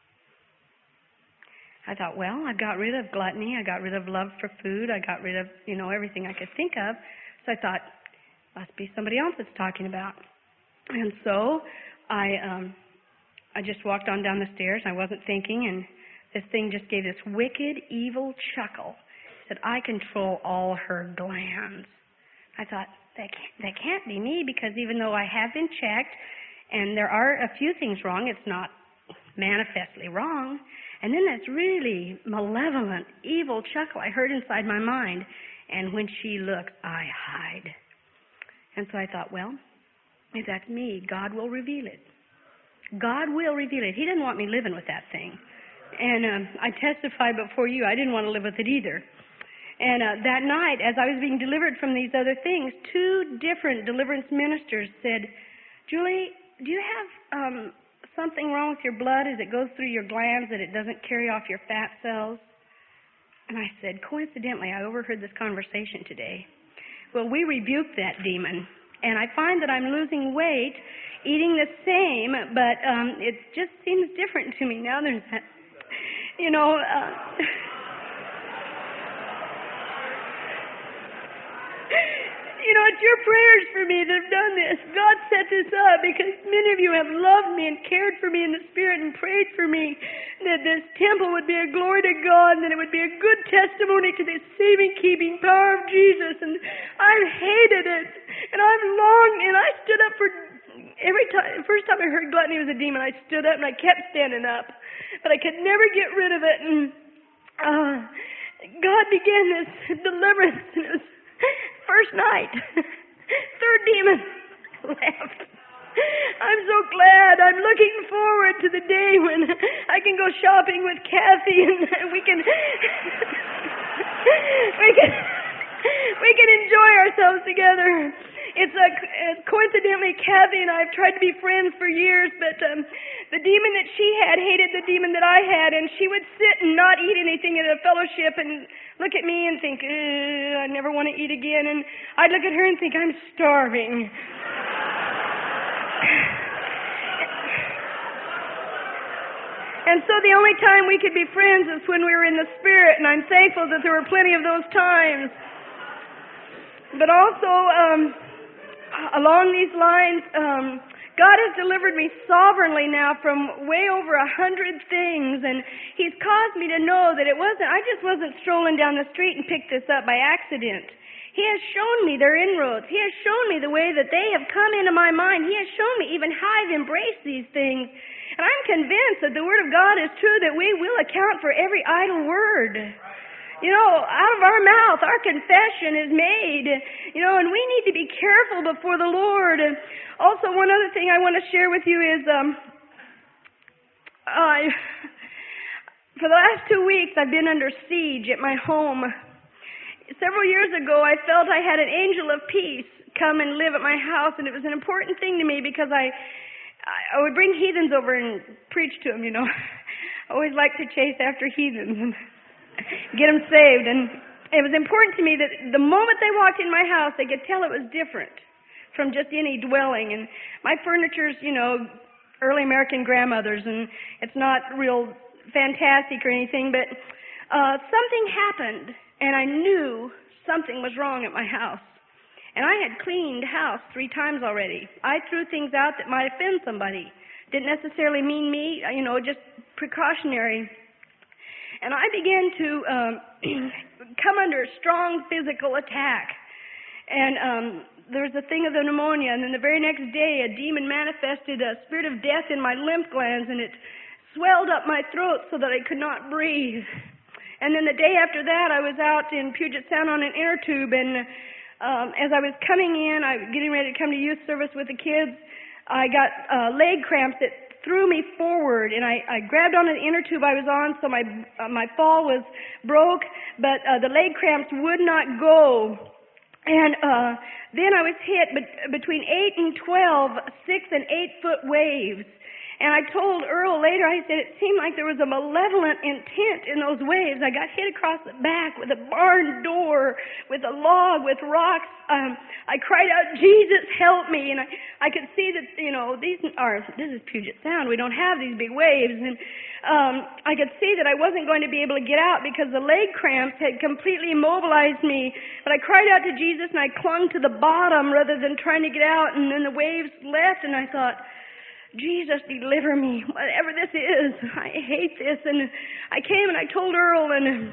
I thought, well, I got rid of gluttony. I got rid of love for food. I got rid of, you know, everything I could think of. So I thought, must be somebody else that's talking about. And so I um, I just walked on down the stairs. I wasn't thinking, and this thing just gave this wicked, evil chuckle. Said, I control all her glands. I thought, that can't, that can't be me, because even though I have been checked, and there are a few things wrong, it's not manifestly wrong. And then this really malevolent, evil chuckle I heard inside my mind. And when she looks, I hide. And so I thought, well, if that's me, God will reveal it. God will reveal it. He didn't want me living with that thing. And um, I testified before you, I didn't want to live with it either. And uh, that night, as I was being delivered from these other things, two different deliverance ministers said, Julie, do you have um, something wrong with your blood as it goes through your glands that it doesn't carry off your fat cells? And I said, coincidentally, I overheard this conversation today. Well, we rebuked that demon, and I find that I'm losing weight, eating the same, but um, it just seems different to me now. There's that, you know, uh, you know, it's your prayers for me that have done this. God set this up because many of you have loved me and cared for me in the Spirit and prayed for me that this temple would be a glory to God and that it would be a good testimony to the saving, keeping power of Jesus. And I've hated it. And I've longed, and I stood up for every time. The first time I heard gluttony was a demon, I stood up and I kept standing up. But I could never get rid of it. And uh, God began this deliverance. And it was first night. Third demon left. I'm so glad. I'm looking forward to the day when I can go shopping with Kathy and we can we can we can enjoy ourselves together. It's a it's coincidentally Kathy and I have tried to be friends for years, but um, the demon that she had hated the demon that I had, and she would sit and not eat anything at a fellowship and look at me and think, I never want to eat again, and I'd look at her and think, I'm starving. And so the only time we could be friends is when we were in the Spirit, and I'm thankful that there were plenty of those times. But also, um, along these lines, um, God has delivered me sovereignly now from way over a hundred things, and He's caused me to know that it wasn't, I just wasn't strolling down the street and picked this up by accident. He has shown me their inroads. He has shown me the way that they have come into my mind. He has shown me even how I've embraced these things. And I'm convinced that the Word of God is true, that we will account for every idle word. You know, out of our mouth, our confession is made. You know, and we need to be careful before the Lord. And also, one other thing I want to share with you is, um, I, for the last two weeks, I've been under siege at my home. Several years ago, I felt I had an angel of peace come and live at my house, and it was an important thing to me because I, I would bring heathens over and preach to them, you know. I always like to chase after heathens and get them saved. And it was important to me that the moment they walked in my house, they could tell it was different from just any dwelling. And my furniture's, you know, early American grandmothers, and it's not real fantastic or anything, but uh, something happened, and I knew something was wrong at my house. And I had cleaned house three times already. I threw things out that might offend somebody. Didn't necessarily mean me, you know, just precautionary. And I began to um, come under strong physical attack. And um, there was a thing of the pneumonia, and then the very next day a demon manifested a spirit of death in my lymph glands, and it swelled up my throat so that I could not breathe. And then the day after that, I was out in Puget Sound on an inner tube, and Um, as I was coming in, I was getting ready to come to youth service with the kids, I got uh, leg cramps that threw me forward, and I, I grabbed onto the inner tube I was on, so my uh, my fall was broke, but uh, the leg cramps would not go. And uh, then I was hit be- between eight and twelve, six and eight foot waves. And I told Earl later, I said, it seemed like there was a malevolent intent in those waves. I got hit across the back with a barn door, with a log, with rocks. Um, I cried out, Jesus, help me. And I, I could see that, you know, these are, this is Puget Sound. We don't have these big waves. And um, I could see that I wasn't going to be able to get out because the leg cramps had completely immobilized me. But I cried out to Jesus, and I clung to the bottom rather than trying to get out. And then the waves left, and I thought, Jesus, deliver me, whatever this is. I hate this. And I came and I told Earl, and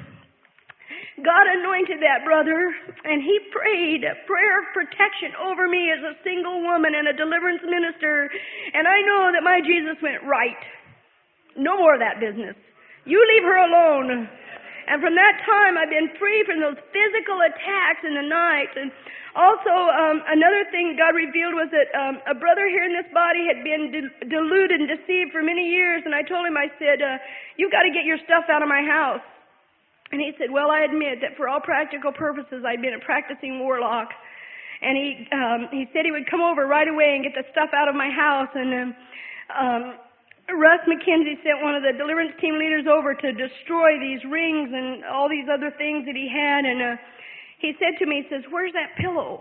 God anointed that brother, and he prayed a prayer of protection over me as a single woman and a deliverance minister. And I know that my Jesus went right. No more of that business. You leave her alone. And from that time, I've been free from those physical attacks in the night. And also, um, another thing God revealed was that um, a brother here in this body had been de- deluded and deceived for many years. And I told him, I said, uh, you've got to get your stuff out of my house. And he said, well, I admit that for all practical purposes, I've been a practicing warlock. And he um, he said he would come over right away and get the stuff out of my house. And um, um Russ McKenzie sent one of the deliverance team leaders over to destroy these rings and all these other things that he had. And uh, he said to me, he says, where's that pillow?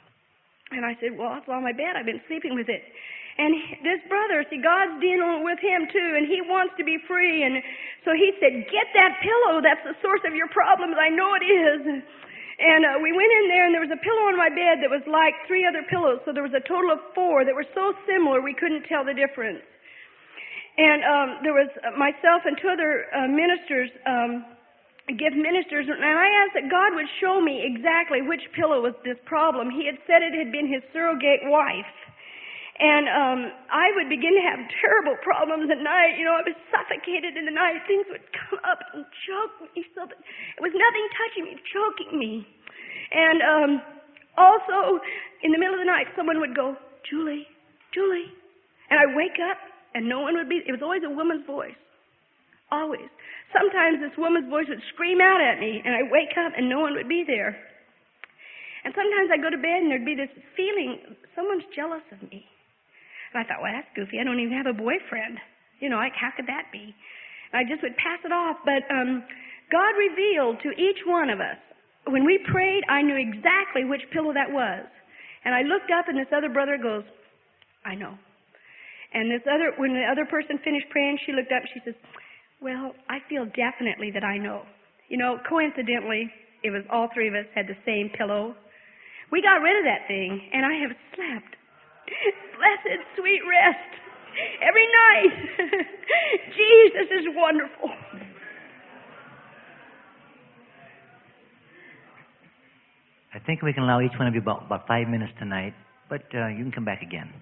And I said, well, it's on my bed. I've been sleeping with it. And he, this brother, see, God's dealing with him too, and he wants to be free. And so he said, get that pillow. That's the source of your problems. I know it is. And uh, we went in there, and there was a pillow on my bed that was like three other pillows. So there was a total of four that were so similar we couldn't tell the difference. And um, there was myself and two other uh, ministers, um, gift ministers, and I asked that God would show me exactly which pillow was this problem. He had said it had been his surrogate wife. And um, I would begin to have terrible problems at night. You know, I was suffocated in the night. Things would come up and choke me. So that it was nothing touching me, choking me. And um, also, in the middle of the night, someone would go, Julie, Julie. And I'd wake up, and no one would be. It was always a woman's voice. Always. Sometimes this woman's voice would scream out at me, and I'd wake up, and no one would be there. And sometimes I'd go to bed, and there'd be this feeling, someone's jealous of me. And I thought, well, that's goofy. I don't even have a boyfriend. You know, like, how could that be? And I just would pass it off. But um, God revealed to each one of us, when we prayed, I knew exactly which pillow that was. And I looked up, and this other brother goes, I know. And this other, when the other person finished praying, she looked up and she says, well, I feel definitely that I know. You know, coincidentally, it was all three of us had the same pillow. We got rid of that thing, and I have slept blessed, sweet rest every night. Jesus is wonderful. I think we can allow each one of you about, about five minutes tonight, but uh, you can come back again.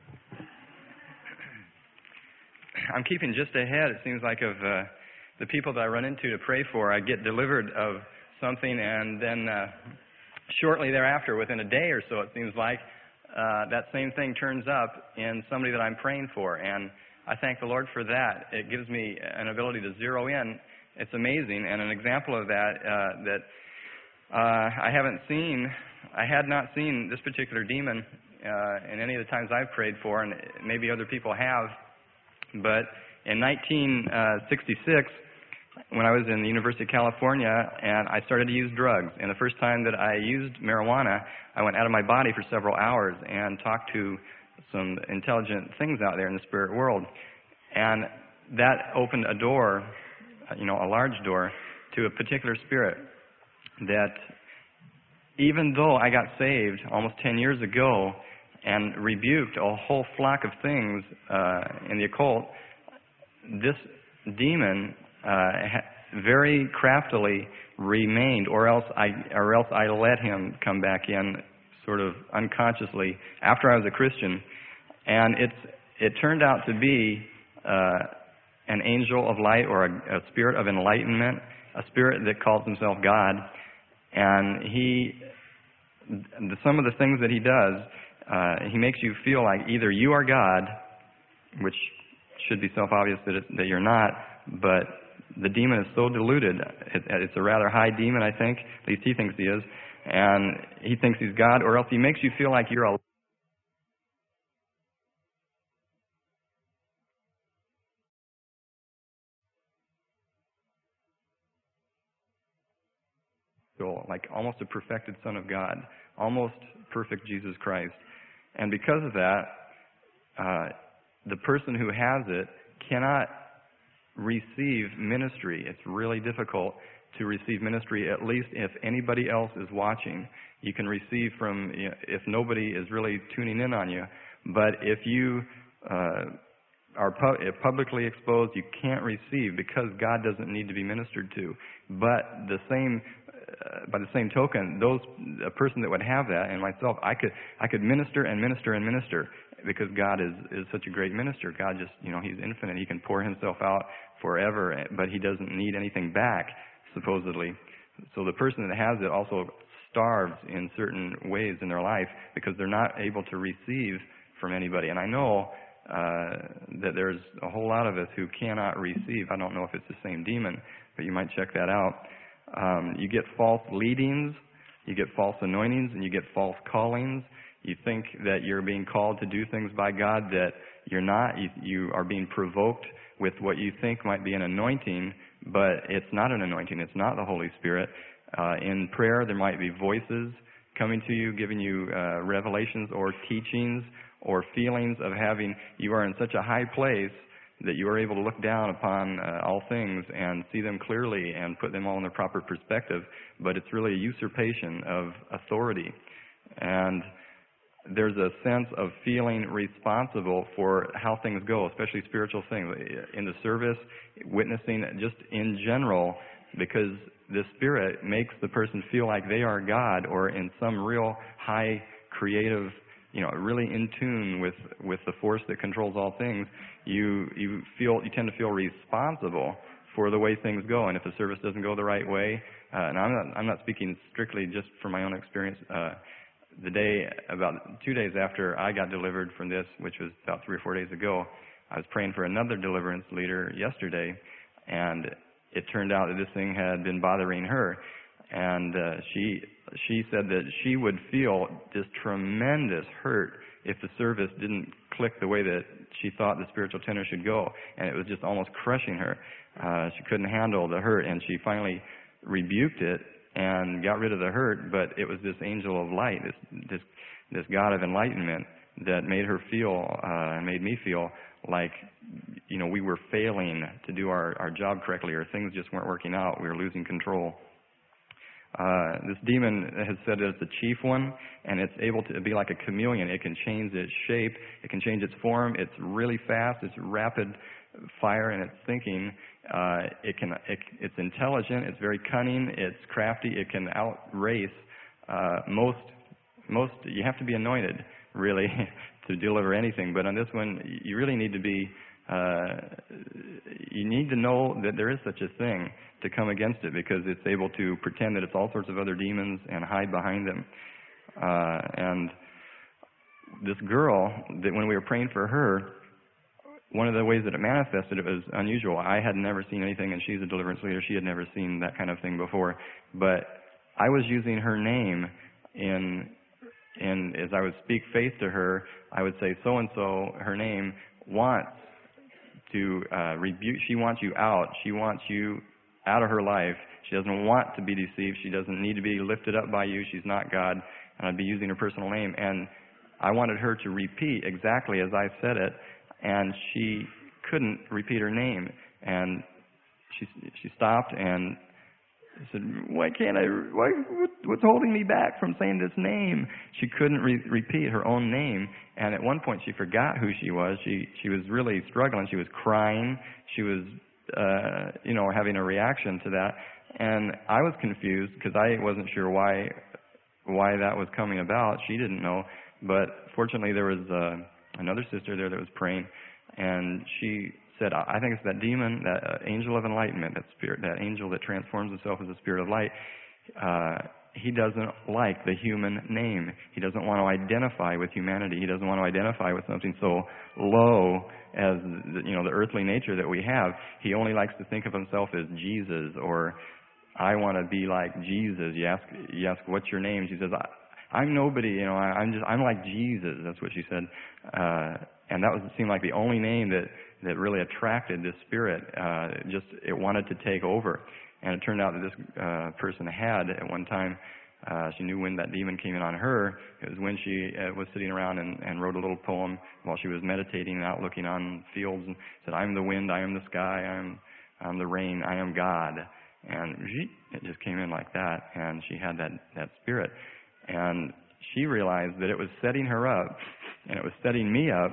I'm keeping just ahead, it seems like, of uh, the people that I run into to pray for. I get delivered of something, and then uh, shortly thereafter, within a day or so, it seems like, uh, that same thing turns up in somebody that I'm praying for. And I thank the Lord for that. It gives me an ability to zero in. It's amazing. And an example of that, uh, that uh, I haven't seen, I had not seen this particular demon uh, in any of the times I've prayed for, and maybe other people have. But in nineteen sixty-six, when I was in the University of California, and I started to use drugs. And the first time that I used marijuana, I went out of my body for several hours and talked to some intelligent things out there in the spirit world. And that opened a door, you know, a large door, to a particular spirit that even though I got saved almost ten years ago and rebuked a whole flock of things uh, in the occult, this demon uh, very craftily remained, or else I or else I let him come back in sort of unconsciously after I was a Christian. And it's it turned out to be uh, an angel of light, or a, a spirit of enlightenment, a spirit that calls himself God. And he, the, some of the things that he does, uh, he makes you feel like either you are God, which should be self-obvious that, it, that you're not, but the demon is so diluted. It, it's a rather high demon, I think. At least he thinks he is. And he thinks he's God, or else he makes you feel like you're a like almost a perfected Son of God, almost perfect Jesus Christ. And because of that, uh, the person who has it cannot receive ministry. It's really difficult to receive ministry, at least if anybody else is watching. You can receive from, you know, if nobody is really tuning in on you. But if you uh, are pu- if publicly exposed, you can't receive, because God doesn't need to be ministered to. But the same, uh, by the same token, those a person that would have that, and myself, I could I could minister and minister and minister, because God is is such a great minister. God just, you know, He's infinite. He can pour Himself out forever, but He doesn't need anything back, supposedly. So the person that has it also starves in certain ways in their life, because they're not able to receive from anybody. And I know uh, that there's a whole lot of us who cannot receive. I don't know if it's the same demon, but you might check that out. Um, you get false leadings, you get false anointings, and you get false callings. You think that you're being called to do things by God that you're not. You, you are being provoked with what you think might be an anointing, but it's not an anointing. It's not the Holy Spirit. Uh, in prayer, there might be voices coming to you, giving you uh, revelations or teachings or feelings of having, you are in such a high place that you are able to look down upon uh, all things and see them clearly and put them all in their proper perspective, but it's really a usurpation of authority. And there's a sense of feeling responsible for how things go, especially spiritual things, in the service, witnessing, just in general, because the Spirit makes the person feel like they are God, or in some real high creative, you know, really in tune with, with the force that controls all things. You you feel you tend to feel responsible for the way things go, and if the service doesn't go the right way, uh, and I'm not I'm not speaking strictly just from my own experience. Uh, the day about two days after I got delivered from this, which was about three or four days ago, I was praying for another deliverance leader yesterday, and it turned out that this thing had been bothering her, and uh, she she said that she would feel this tremendous hurt if the service didn't click the way that she thought the spiritual tenor should go, and it was just almost crushing her. Uh, she couldn't handle the hurt, and she finally rebuked it and got rid of the hurt, but it was this angel of light, this this this God of enlightenment, that made her feel, uh, and made me feel like, you know, we were failing to do our, our job correctly, or things just weren't working out. We were losing control. Uh, this demon has said that it's the chief one, and it's able to be like a chameleon. It can change its shape. It can change its form. It's really fast. It's rapid fire in its thinking. Uh, it can. It, it's intelligent. It's very cunning. It's crafty. It can outrace uh, most. Most. You have to be anointed, really, to deliver anything. But on this one, you really need to be. Uh, you need to know that there is such a thing to come against it, because it's able to pretend that it's all sorts of other demons and hide behind them. Uh, and this girl, that when we were praying for her, one of the ways that it manifested, it was unusual. I had never seen anything, and she's a deliverance leader. She had never seen that kind of thing before. But I was using her name in, in as I would speak faith to her, I would say, so-and-so, her name, wants to uh, rebuke. She wants you out. She wants you out of her life. She doesn't want to be deceived. She doesn't need to be lifted up by you. She's not God. And I'd be using her personal name. And I wanted her to repeat exactly as I said it. And she couldn't repeat her name, and she she stopped and said, "Why can't I? Why? What's holding me back from saying this name?" She couldn't re- repeat her own name, and at one point she forgot who she was. She she was really struggling. She was crying. She was, uh, you know, having a reaction to that, and I was confused because I wasn't sure why why that was coming about. She didn't know, but fortunately there was Uh, another sister there that was praying, and she said, I think it's that demon, that uh, angel of enlightenment, that spirit, that angel that transforms himself as a spirit of light. Uh, he doesn't like the human name. He doesn't want to identify with humanity. He doesn't want to identify with something so low as the, you know, the earthly nature that we have. He only likes to think of himself as Jesus, or I want to be like Jesus. You ask, you ask, what's your name? She says, I, I'm nobody, you know, I, I'm just, I'm like Jesus. That's what she said. Uh, and that was, it seemed like the only name that, that really attracted this spirit. Uh, it just, it wanted to take over. And it turned out that this, uh, person had at one time, uh, she knew when that demon came in on her. It was when she uh, was sitting around and, and wrote a little poem while she was meditating and out looking on fields, and said, I am the wind, I am the sky, I am, I am the rain, I am God. And it just came in like that. And she had that, that spirit. And she realized that it was setting her up, and it was setting me up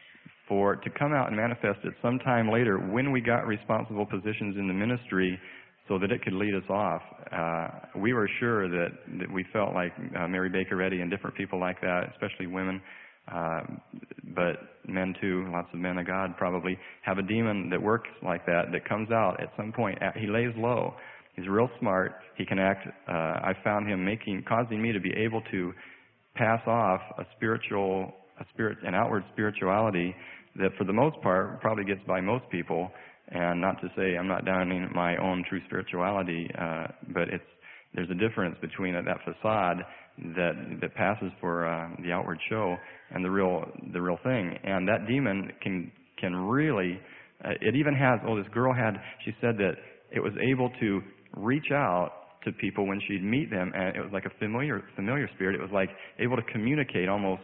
for to come out and manifest it sometime later when we got responsible positions in the ministry, so that it could lead us off. Uh, we were sure that, that we felt like uh, Mary Baker Eddy and different people like that, especially women, uh, but men too, lots of men of God probably, have a demon that works like that, that comes out at some point. He lays low. He's real smart. He can act. Uh, I found him making, causing me to be able to pass off a spiritual, a spirit, an outward spirituality that, for the most part, probably gets by most people. And not to say I'm not downing my own true spirituality, uh, but it's there's a difference between that facade that that passes for uh, the outward show and the real the real thing. And that demon can can really. Uh, it even has. Oh, this girl had. She said that it was able to reach out to people when she'd meet them, and it was like a familiar familiar spirit. It was like able to communicate almost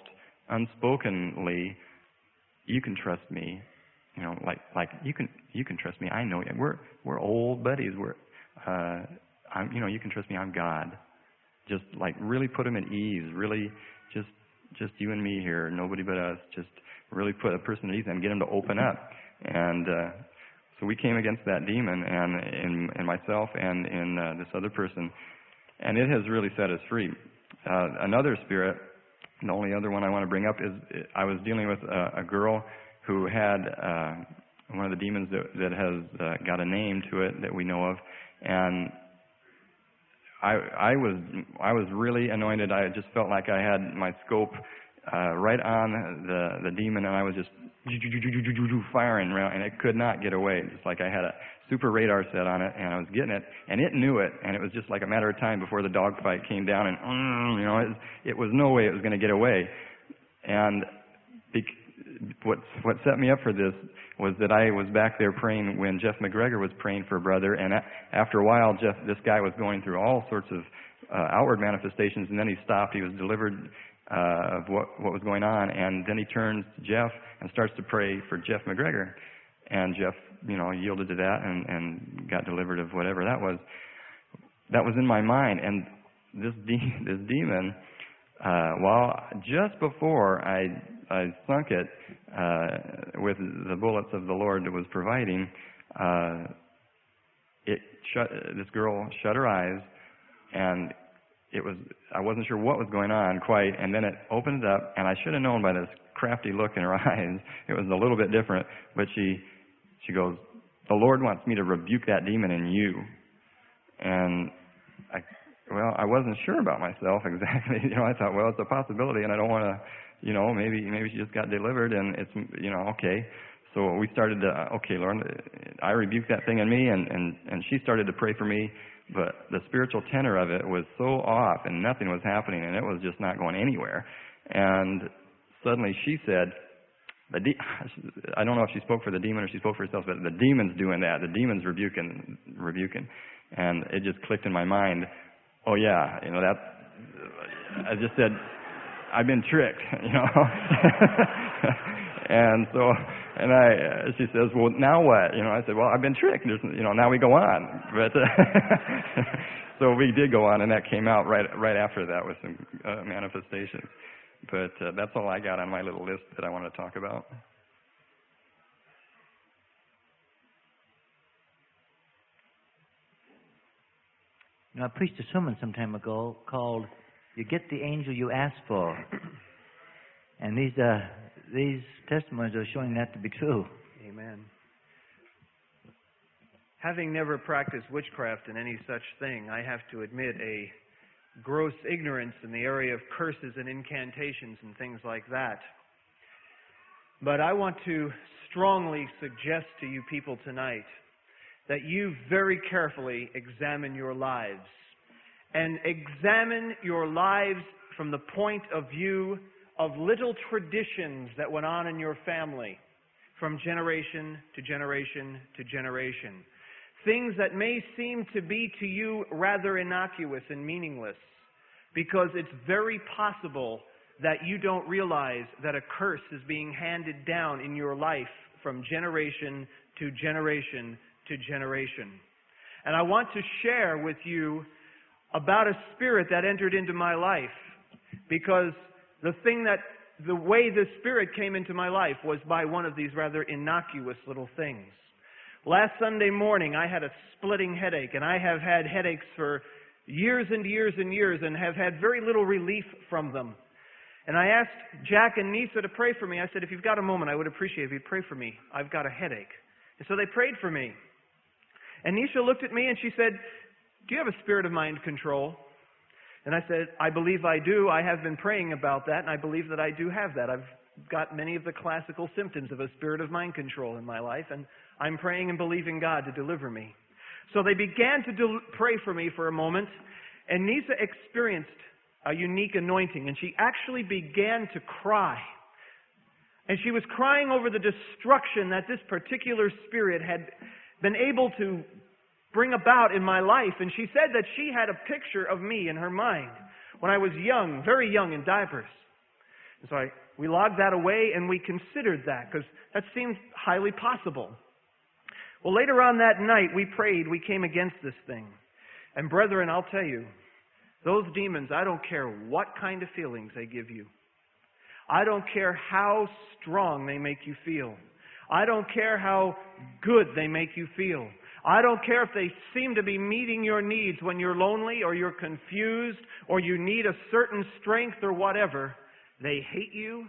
unspokenly. You can trust me, you know, like like you can you can trust me. I know you. We're we're old buddies. We're uh, I'm you know you can trust me. I'm God. Just like really put them at ease. Really just just you and me here. Nobody but us. Just really put a person at ease and get them to open up. And uh, so we came against that demon, and in, in myself and in uh, this other person, and it has really set us free. Uh, another spirit, the only other one I want to bring up is I was dealing with a, a girl who had uh, one of the demons that, that has uh, got a name to it that we know of, and I, I was I was really anointed. I just felt like I had my scope uh, right on the the demon, and I was just firing around, and it could not get away. Just like I had a super radar set on it, and I was getting it, and it knew it, and it was just like a matter of time before the dogfight came down, and mm, you know, it, it was no way it was going to get away. And what what set me up for this was that I was back there praying when Jeff McGregor was praying for a brother, and after a while, Jeff, this guy was going through all sorts of uh, outward manifestations, and then he stopped. He was delivered uh, of what what was going on, and then he turns to Jeff and starts to pray for Jeff McGregor, and Jeff, you know, yielded to that and, and got delivered of whatever that was. That was in my mind, and this de- this demon, uh, while just before I I sunk it uh, with the bullets of the Lord that was providing, uh, it shut. This girl shut her eyes, and it was. I wasn't sure what was going on quite, and then it opened it up, and I should have known by this crafty look in her eyes. It was a little bit different, but she she goes, the Lord wants me to rebuke that demon in you. And I, well, I wasn't sure about myself exactly. You know, I thought, well, it's a possibility, and I don't want to, you know, maybe maybe she just got delivered, and it's, you know, okay. So we started to, okay, Lord, I rebuked that thing in me, and, and, and she started to pray for me, but the spiritual tenor of it was so off, and nothing was happening, and it was just not going anywhere. And suddenly she said, the de- I don't know if she spoke for the demon or she spoke for herself, but the demon's doing that. The demon's rebuking, rebuking. And it just clicked in my mind, oh yeah, you know, that, I just said, I've been tricked, you know. And so, and I, she says, well, now what? You know, I said, well, I've been tricked. There's, you know, now we go on. But uh, so we did go on, and that came out right right after that with some uh, manifestations. But uh, that's all I got on my little list that I want to talk about. You know, I preached a sermon some time ago called "You Get the Angel You Ask For," and these uh, these testimonies are showing that to be true. Amen. Having never practiced witchcraft and any such thing, I have to admit a gross ignorance in the area of curses and incantations and things like that. But I want to strongly suggest to you people tonight that you very carefully examine your lives. And examine your lives from the point of view of little traditions that went on in your family from generation to generation to generation. Things that may seem to be to you rather innocuous and meaningless, because it's very possible that you don't realize that a curse is being handed down in your life from generation to generation to generation. And I want to share with you about a spirit that entered into my life, because the thing that, the way the spirit came into my life was by one of these rather innocuous little things. Last Sunday morning, I had a splitting headache, and I have had headaches for years and years and years and have had very little relief from them. And I asked Jack and Nisa to pray for me. I said, if you've got a moment, I would appreciate it if you'd pray for me. I've got a headache. And so they prayed for me. And Nisha looked at me and she said, do you have a spirit of mind control? And I said, I believe I do. I have been praying about that, and I believe that I do have that. I've got many of the classical symptoms of a spirit of mind control in my life, and I'm praying and believing God to deliver me. So they began to del- pray for me for a moment, and Nisa experienced a unique anointing, and she actually began to cry. And she was crying over the destruction that this particular spirit had been able to bring about in my life. And she said that she had a picture of me in her mind when I was young, very young, in diapers. And so I, we logged that away and we considered that, because that seemed highly possible. Well, later on that night, we prayed, we came against this thing. And brethren, I'll tell you, those demons, I don't care what kind of feelings they give you. I don't care how strong they make you feel. I don't care how good they make you feel. I don't care if they seem to be meeting your needs when you're lonely or you're confused or you need a certain strength or whatever. They hate you.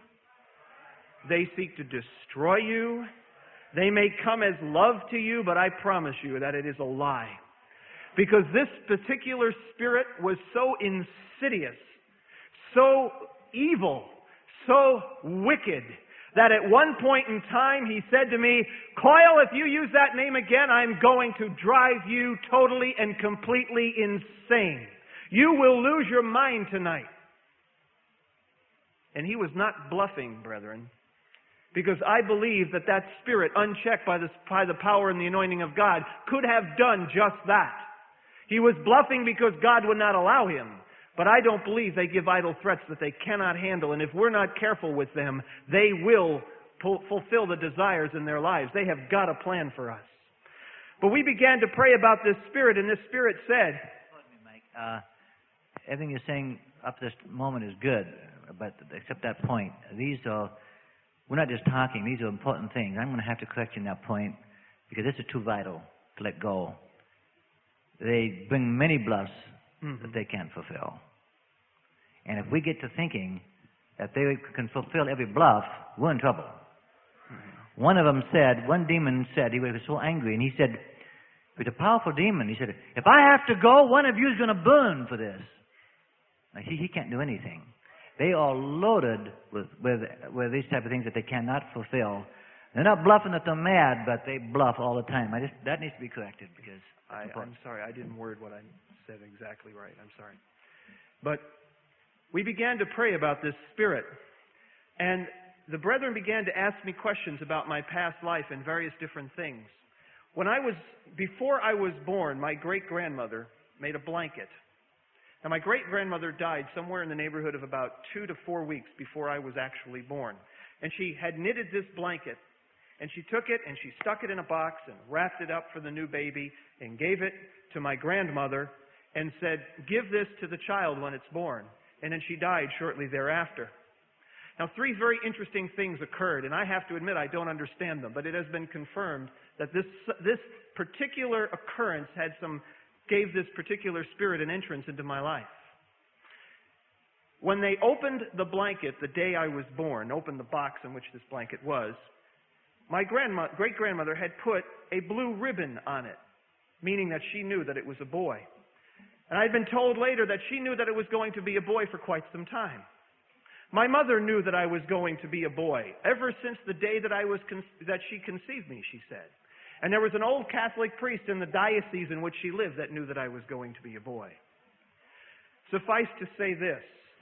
They seek to destroy you. They may come as love to you, but I promise you that it is a lie. Because this particular spirit was so insidious, so evil, so wicked, that at one point in time he said to me, Coyle, if you use that name again, I'm going to drive you totally and completely insane. You will lose your mind tonight. And he was not bluffing, brethren, because I believe that that spirit, unchecked by the, by the power and the anointing of God, could have done just that. He was bluffing because God would not allow him. But I don't believe they give idle threats that they cannot handle. And if we're not careful with them, they will pull, fulfill the desires in their lives. They have got a plan for us. But we began to pray about this spirit, and this spirit said... Pardon me, Mike. Uh, everything you're saying up to this moment is good, but except that point. These are... We're not just talking. These are important things. I'm going to have to correct you on that point, because this is too vital to let go. They bring many bluffs mm-hmm. that they can't fulfill. And if we get to thinking that they can fulfill every bluff, we're in trouble. Mm-hmm. one of them said, one demon said, he was so angry, and he said, it was a powerful demon. He said, if I have to go, one of you is going to burn for this. Now, he, he can't do anything. They are loaded with, with, with these type of things that they cannot fulfill. They're not bluffing that they're mad, but they bluff all the time. I just, that needs to be corrected because I, I'm sorry, I didn't word what I said exactly right. I'm sorry. But we began to pray about this spirit, and the brethren began to ask me questions about my past life and various different things. When I was, before I was born, my great-grandmother made a blanket. Now, my great-grandmother died somewhere in the neighborhood of about two to four weeks before I was actually born. And she had knitted this blanket, and she took it and she stuck it in a box and wrapped it up for the new baby and gave it to my grandmother and said, give this to the child when it's born. And then she died shortly thereafter. Now, three very interesting things occurred, and I have to admit I don't understand them, but it has been confirmed that this this particular occurrence had some gave this particular spirit an entrance into my life. When they opened the blanket the day I was born, opened the box in which this blanket was, my grandma, great-grandmother had put a blue ribbon on it, meaning that she knew that it was a boy. And I had been told later that she knew that it was going to be a boy for quite some time. My mother knew that I was going to be a boy ever since the day that I was con- that she conceived me, she said. And there was an old Catholic priest in the diocese in which she lived that knew that I was going to be a boy. Suffice to say this,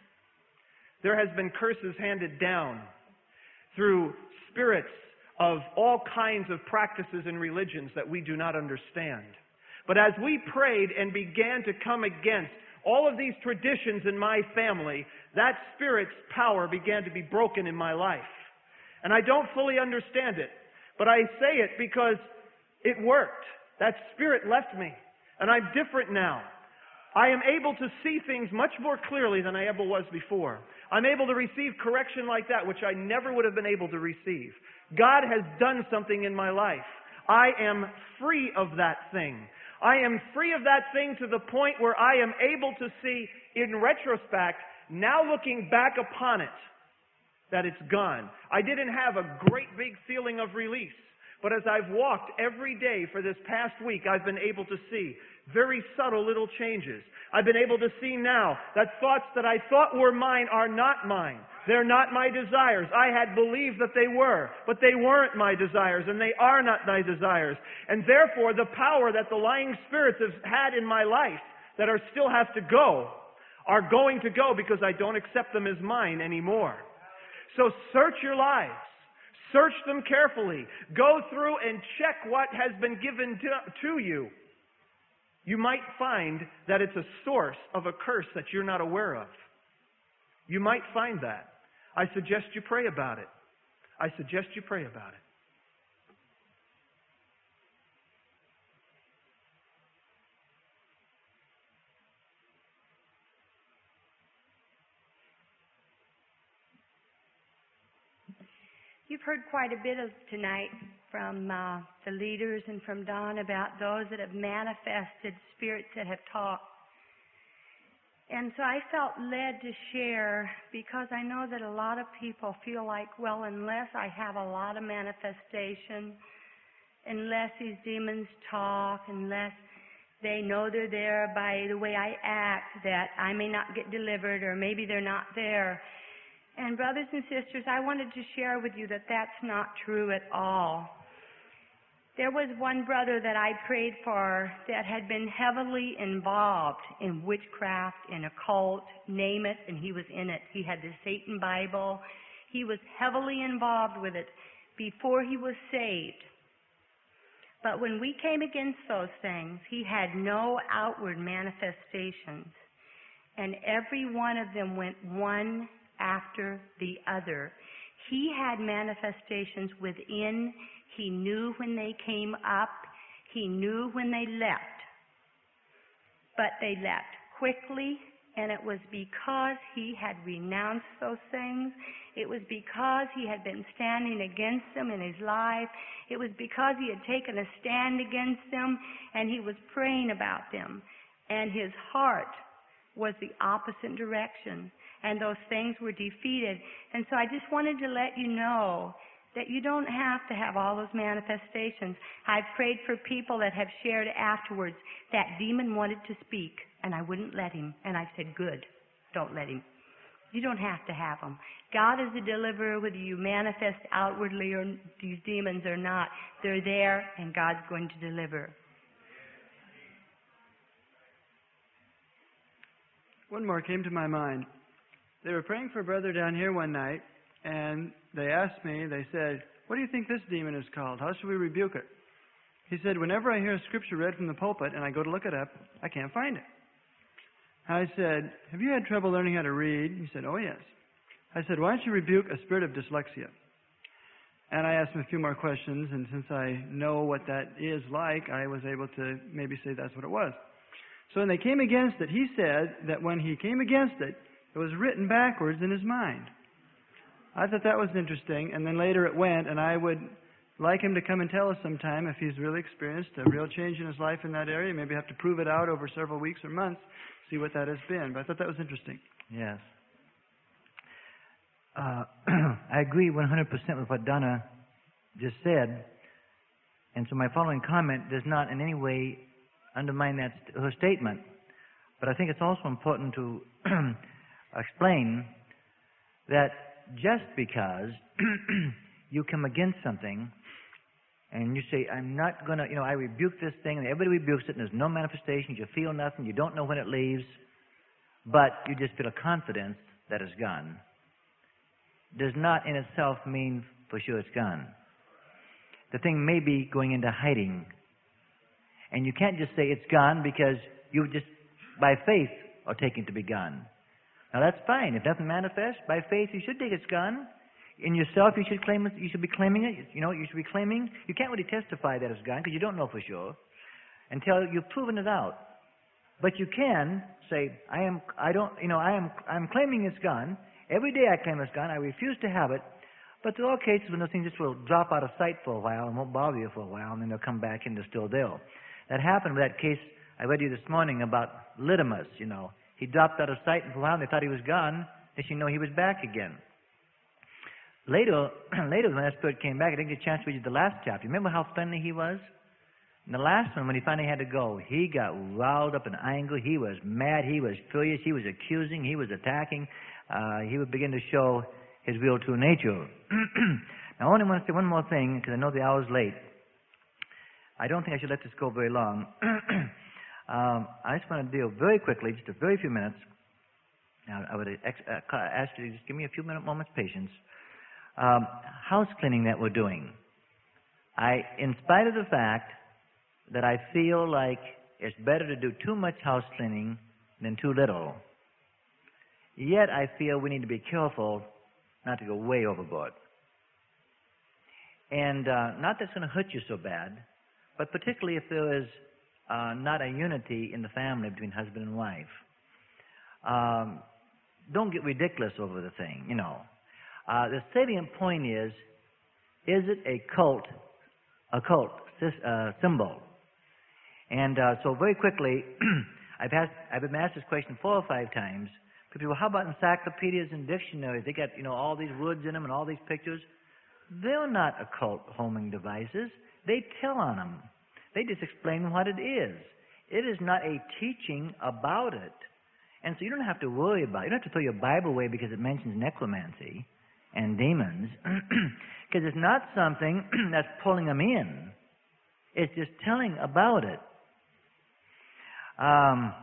there has been curses handed down through spirits of all kinds of practices and religions that we do not understand. But as we prayed and began to come against all of these traditions in my family, that spirit's power began to be broken in my life. And I don't fully understand it, but I say it because it worked. That spirit left me, and I'm different now. I am able to see things much more clearly than I ever was before. I'm able to receive correction like that, which I never would have been able to receive. God has done something in my life. I am free of that thing. I am free of that thing to the point where I am able to see, in retrospect, now looking back upon it, that it's gone. I didn't have a great big feeling of release. But as I've walked every day for this past week, I've been able to see very subtle little changes. I've been able to see now that thoughts that I thought were mine are not mine. They're not my desires. I had believed that they were, but they weren't my desires, and they are not my desires. And therefore, the power that the lying spirits have had in my life that are still have to go are going to go because I don't accept them as mine anymore. So search your lives. Search them carefully. Go through and check what has been given to, to you. You might find that it's a source of a curse that you're not aware of. You might find that. I suggest you pray about it. I suggest you pray about it. You've heard quite a bit of tonight from uh, the leaders and from Don about those that have manifested, spirits that have talked. And so I felt led to share because I know that a lot of people feel like, well, unless I have a lot of manifestation, unless these demons talk, unless they know they're there by the way I act, that I may not get delivered or maybe they're not there. And brothers and sisters, I wanted to share with you that that's not true at all. There was one brother that I prayed for that had been heavily involved in witchcraft, in occult, name it, and he was in it. He had the Satan Bible. He was heavily involved with it before he was saved. But when we came against those things, he had no outward manifestations. And every one of them went one after the other. He had manifestations within. He knew when they came up. He knew when they left. But they left quickly, and it was because he had renounced those things. It was because he had been standing against them in his life. It was because he had taken a stand against them, and he was praying about them. And his heart was the opposite direction. And those things were defeated. And so I just wanted to let you know that you don't have to have all those manifestations. I've prayed for people that have shared afterwards that demon wanted to speak, and I wouldn't let him. And I said, good, don't let him. You don't have to have them. God is a deliverer, whether you manifest outwardly or these demons or not. They're there, and God's going to deliver. One more came to my mind. They were praying for a brother down here one night, and they asked me, they said, what do you think this demon is called? How should we rebuke it? He said, whenever I hear a scripture read from the pulpit and I go to look it up, I can't find it. I said, have you had trouble learning how to read? He said, oh yes. I said, why don't you rebuke a spirit of dyslexia? And I asked him a few more questions, and since I know what that is like, I was able to maybe say that's what it was. So when they came against it, he said that when he came against it, it was written backwards in his mind. I thought that was interesting, and then later it went, and I would like him to come and tell us sometime if he's really experienced a real change in his life in that area. Maybe have to prove it out over several weeks or months, see what that has been. But I thought that was interesting. Yes. Uh, I agree one hundred percent with what Donna just said, and so my following comment does not in any way undermine that st- her statement. But I think it's also important to explain that just because you come against something and you say, I'm not going to, you know, I rebuke this thing, and everybody rebukes it, and there's no manifestation, you feel nothing, you don't know when it leaves, but you just feel a confidence that it's gone, does not in itself mean for sure it's gone. The thing may be going into hiding. And you can't just say it's gone because you just, by faith, are taking it to be gone. Now that's fine. If nothing manifests, by faith you should think it's gone. In yourself you should claim it, you should be claiming it. You know, you should be claiming. You can't really testify that it's gone because you don't know for sure until you've proven it out. But you can say, I am I don't you know, I am I'm claiming it's gone. Every day I claim it's gone, I refuse to have it. But there are cases when those things just will drop out of sight for a while and won't bother you for a while, and then they'll come back and they're still there. That happened with that case I read you this morning about Lydimus, you know. He dropped out of sight and for a while they thought he was gone. Then you know he was back again. Later, later when that spirit came back, I didn't get a chance to read you the last chapter. Remember how friendly he was? In the last one, when he finally had to go, he got riled up in anger. He was mad. He was furious. He was accusing. He was attacking. Uh, he would begin to show his real true nature. Now, I only want to say one more thing, because I know the hour's late. I don't think I should let this go very long. um, I just want to deal very quickly, just a very few minutes. Now, I would ex- uh, ask you to just give me a few minute moments patience. Um, house cleaning that we're doing. I, in spite of the fact that I feel like it's better to do too much house cleaning than too little, yet I feel we need to be careful not to go way overboard. And uh, not that it's going to hurt you so bad, but particularly if there is uh, not a unity in the family between husband and wife. Um, don't get ridiculous over the thing, you know. Uh, the salient point is, is it a cult, a cult uh, symbol? And uh, so very quickly, I've, asked, I've been asked this question four or five times. People, how about encyclopedias and dictionaries? They got, you know, all these words in them and all these pictures. They're not occult homing devices. They tell on them. They just explain what it is. It is not a teaching about it. And so you don't have to worry about it. You don't have to throw your Bible away because it mentions necromancy and demons. Because it's not something that's pulling them in. It's just telling about it. Um...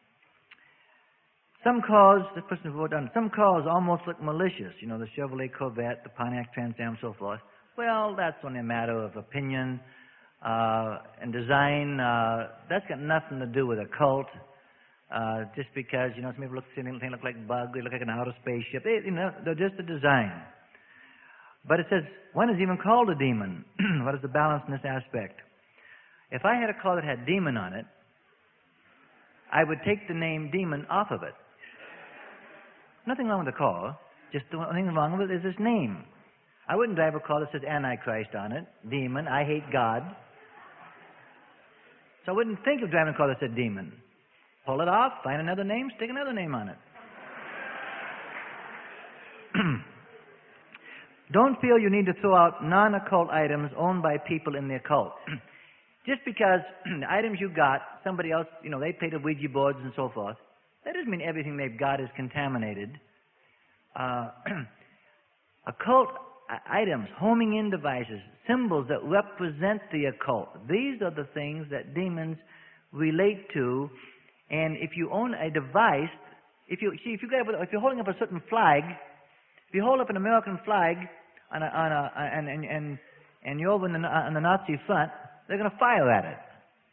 Some cars, this person wrote down, some cars almost look malicious. You know, the Chevrolet Corvette, the Pontiac Trans Am, so forth. Well, that's only a matter of opinion uh, and design. Uh, that's got nothing to do with a cult. Uh, just because, you know, some people look, they look like bugs, they look like an outer spaceship. They, you know, they're just a design. But it says, one is even called a demon. What is the balance in this aspect? If I had a car that had demon on it, I would take the name demon off of it. Nothing wrong with the car. Just the only thing wrong with it is its name. I wouldn't drive a car that says Antichrist on it, demon, I hate God. So I wouldn't think of driving a car that said demon. Pull it off, find another name, stick another name on it. don't feel you need to throw out non-occult items owned by people in the occult. Just because the items you got, somebody else, you know, they paid the Ouija boards and so forth, that doesn't mean everything they've got is contaminated. Uh, occult items, homing in devices, symbols that represent the occult. These are the things that demons relate to. And if you own a device, if you see, if you got, if you're holding up a certain flag, if you hold up an American flag on a, on a and and and and you're over in the, on the Nazi front, they're going to fire at it.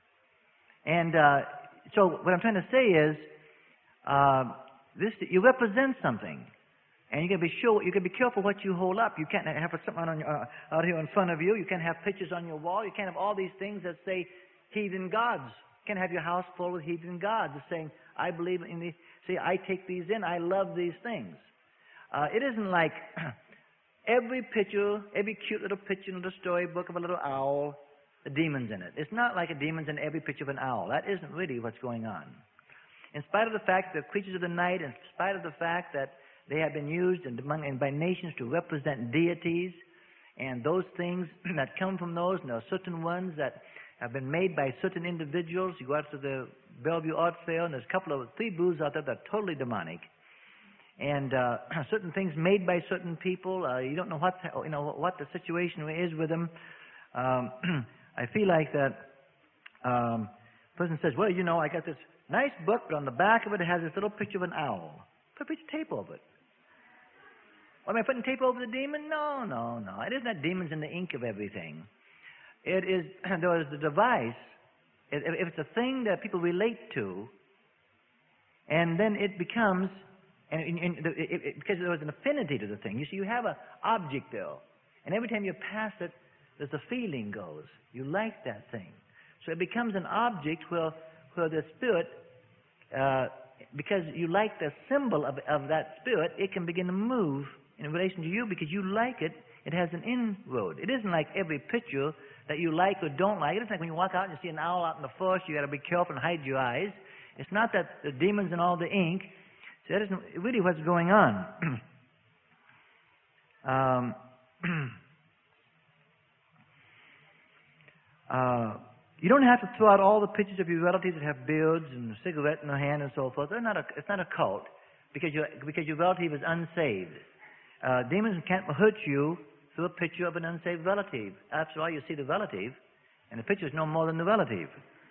And uh, so what I'm trying to say is, uh, this you represent something. And you got to be sure, you got to be careful what you hold up. You can't have something on your, uh, out here in front of you. You can't have pictures on your wall. You can't have all these things that say heathen gods. You can't have your house full with heathen gods. It's saying, I believe in the, see, I take these in. I love these things. Uh, it isn't like every picture, every cute little picture in the storybook of a little owl, the demon's in it. It's not like a demon's in every picture of an owl. That isn't really what's going on. In spite of the fact that they're creatures of the night, in spite of the fact that they have been used and by nations to represent deities, and those things that come from those, and there are certain ones that have been made by certain individuals. You go out to the Bellevue Art Fair, and there's a couple of, three booths out there that are totally demonic. And uh, certain things made by certain people, uh, you don't know what, you know, what the situation is with them. Um, I feel like that um, person says, well, you know, I got this nice book, but on the back of it, it has this little picture of an owl. Put a piece of tape over it. Am I putting tape over the demon? No, no, no. It isn't that demon's in the ink of everything. It is, there is the device. If it's a thing that people relate to, and then it becomes, and, and, and it, it, because there was an affinity to the thing. You see, you have an object there, and every time you pass it, there's a feeling goes. You like that thing. So it becomes an object where, where the spirit, uh, because you like the symbol of, of that spirit, it can begin to move in relation to you because you like it. It has an inroad. It isn't like every picture that you like or don't like. It's like when you walk out and you see an owl out in the forest, you got to be careful and hide your eyes. It's not that the demons and all the ink. So that isn't really what's going on. um, uh, you don't have to throw out all the pictures of your relatives that have beards and a cigarette in their hand and so forth. They're not a, it's not a cult because, you because your relative is unsaved. Uh, demons can't hurt you through a picture of an unsaved relative. After all, you see the relative, and the picture is no more than the relative.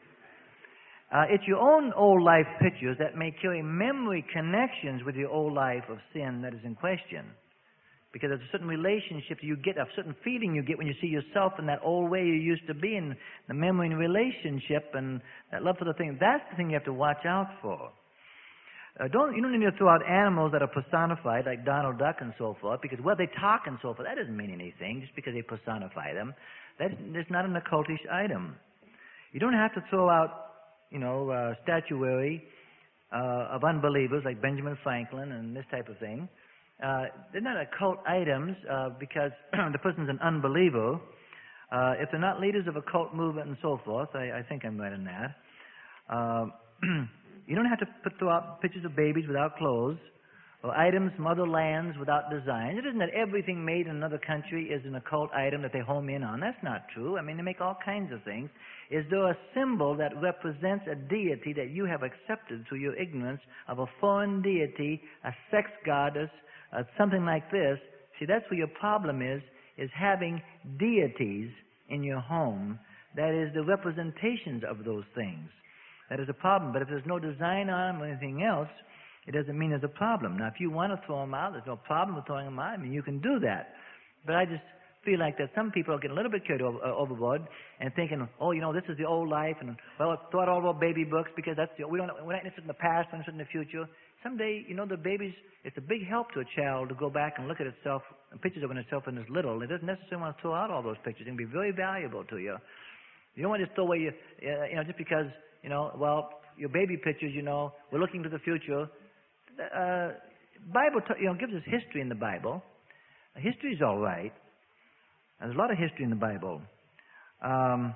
Uh, it's your own old life pictures that may carry memory connections with your old life of sin that is in question. Because there's a certain relationship you get, a certain feeling you get when you see yourself in that old way you used to be, in the memory and relationship and that love for the thing. That's the thing you have to watch out for. Uh, don't you don't need to throw out animals that are personified, like Donald Duck and so forth, because well, they talk and so forth. That doesn't mean anything just because they personify them. That's, that's not an occultish item. You don't have to throw out, you know, uh, statuary uh, of unbelievers like Benjamin Franklin and this type of thing. Uh, they're not occult items uh, because the person's an unbeliever. Uh, if they're not leaders of a cult movement and so forth, I, I think I'm right in that. Uh, you don't have to put throw out pictures of babies without clothes or items from other lands without design. It isn't that everything made in another country is an occult item that they home in on. That's not true. I mean, they make all kinds of things. Is there a symbol that represents a deity that you have accepted through your ignorance of a foreign deity, a sex goddess, Uh, something like this? See, that's where your problem is, is having deities in your home. That is the representations of those things. That is a problem. But if there's no design on them or anything else, it doesn't mean there's a problem. Now, if you want to throw them out, there's no problem with throwing them out. I mean, you can do that. But I just feel like that some people are getting a little bit carried over, uh, overboard and thinking, oh, you know, this is the old life, and well, throw out all our baby books because that's the, we don't we're not interested in the past, we're interested in the future. Someday, you know, the babies, it's a big help to a child to go back and look at itself, pictures of itself when it's little. It doesn't necessarily want to throw out all those pictures. It can be very valuable to you. You don't want to just throw away, your, uh, you know, just because, you know, well, your baby pictures, you know, we're looking to the future. Uh, Bible, you know, gives us history in the Bible. History's all right. There's a lot of history in the Bible. Um,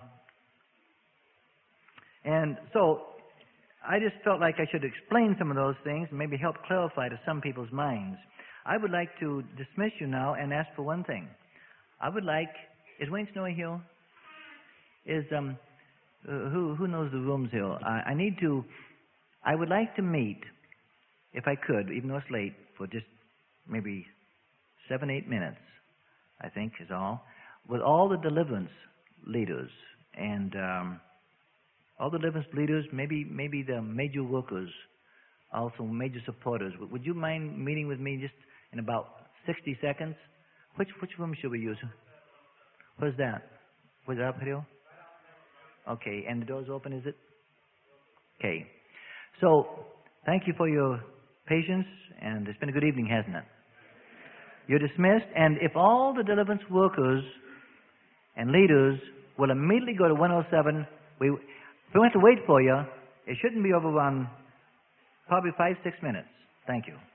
and so, I just felt like I should explain some of those things and maybe help clarify to some people's minds. I would like to dismiss you now and ask for one thing. I would like, is Wayne Snowy here? Is, um, uh, who, who knows the rooms here? I, I need to, I would like to meet, if I could, even though it's late, for just maybe seven, eight minutes, I think is all, with all the deliverance leaders and um, all the deliverance leaders, maybe maybe the major workers, also major supporters. Would you mind meeting with me just in about sixty seconds? Which which room should we use? Where's that? Was it up here? Okay, and the door's open, is it? Okay. So, thank you for your patience, and it's been a good evening, hasn't it? You're dismissed, and if all the deliverance workers and leaders will immediately go to one oh seven, we, we don't have to wait for you. It shouldn't be over on probably five, six minutes. Thank you.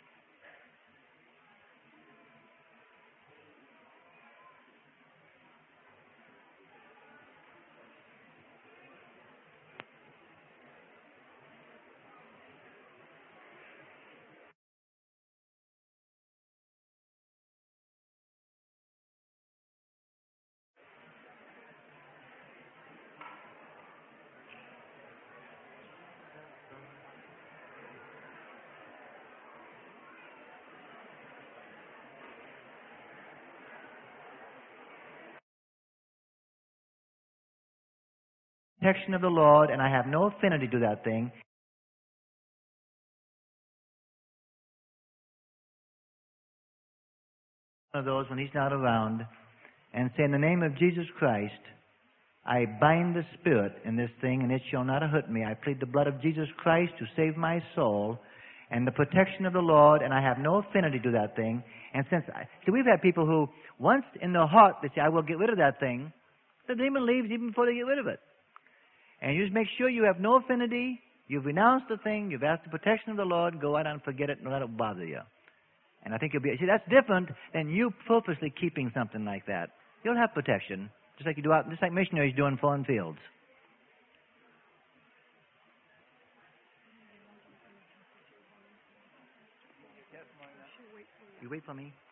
Protection of the Lord, and I have no affinity to that thing. One of those when he's not around, and say, in the name of Jesus Christ, I bind the spirit in this thing, and it shall not hurt me. I plead the blood of Jesus Christ to save my soul, and the protection of the Lord, and I have no affinity to that thing. And since I, see, we've had people who, once in their heart, they say, I will get rid of that thing. The demon leaves even before they get rid of it. And you just make sure you have no affinity. You've renounced the thing. You've asked the protection of the Lord. Go out and forget it and let it bother you. And I think you'll be, see, that's different than you purposely keeping something like that. You'll have protection, just like you do out, just like missionaries do in foreign fields. You wait for me.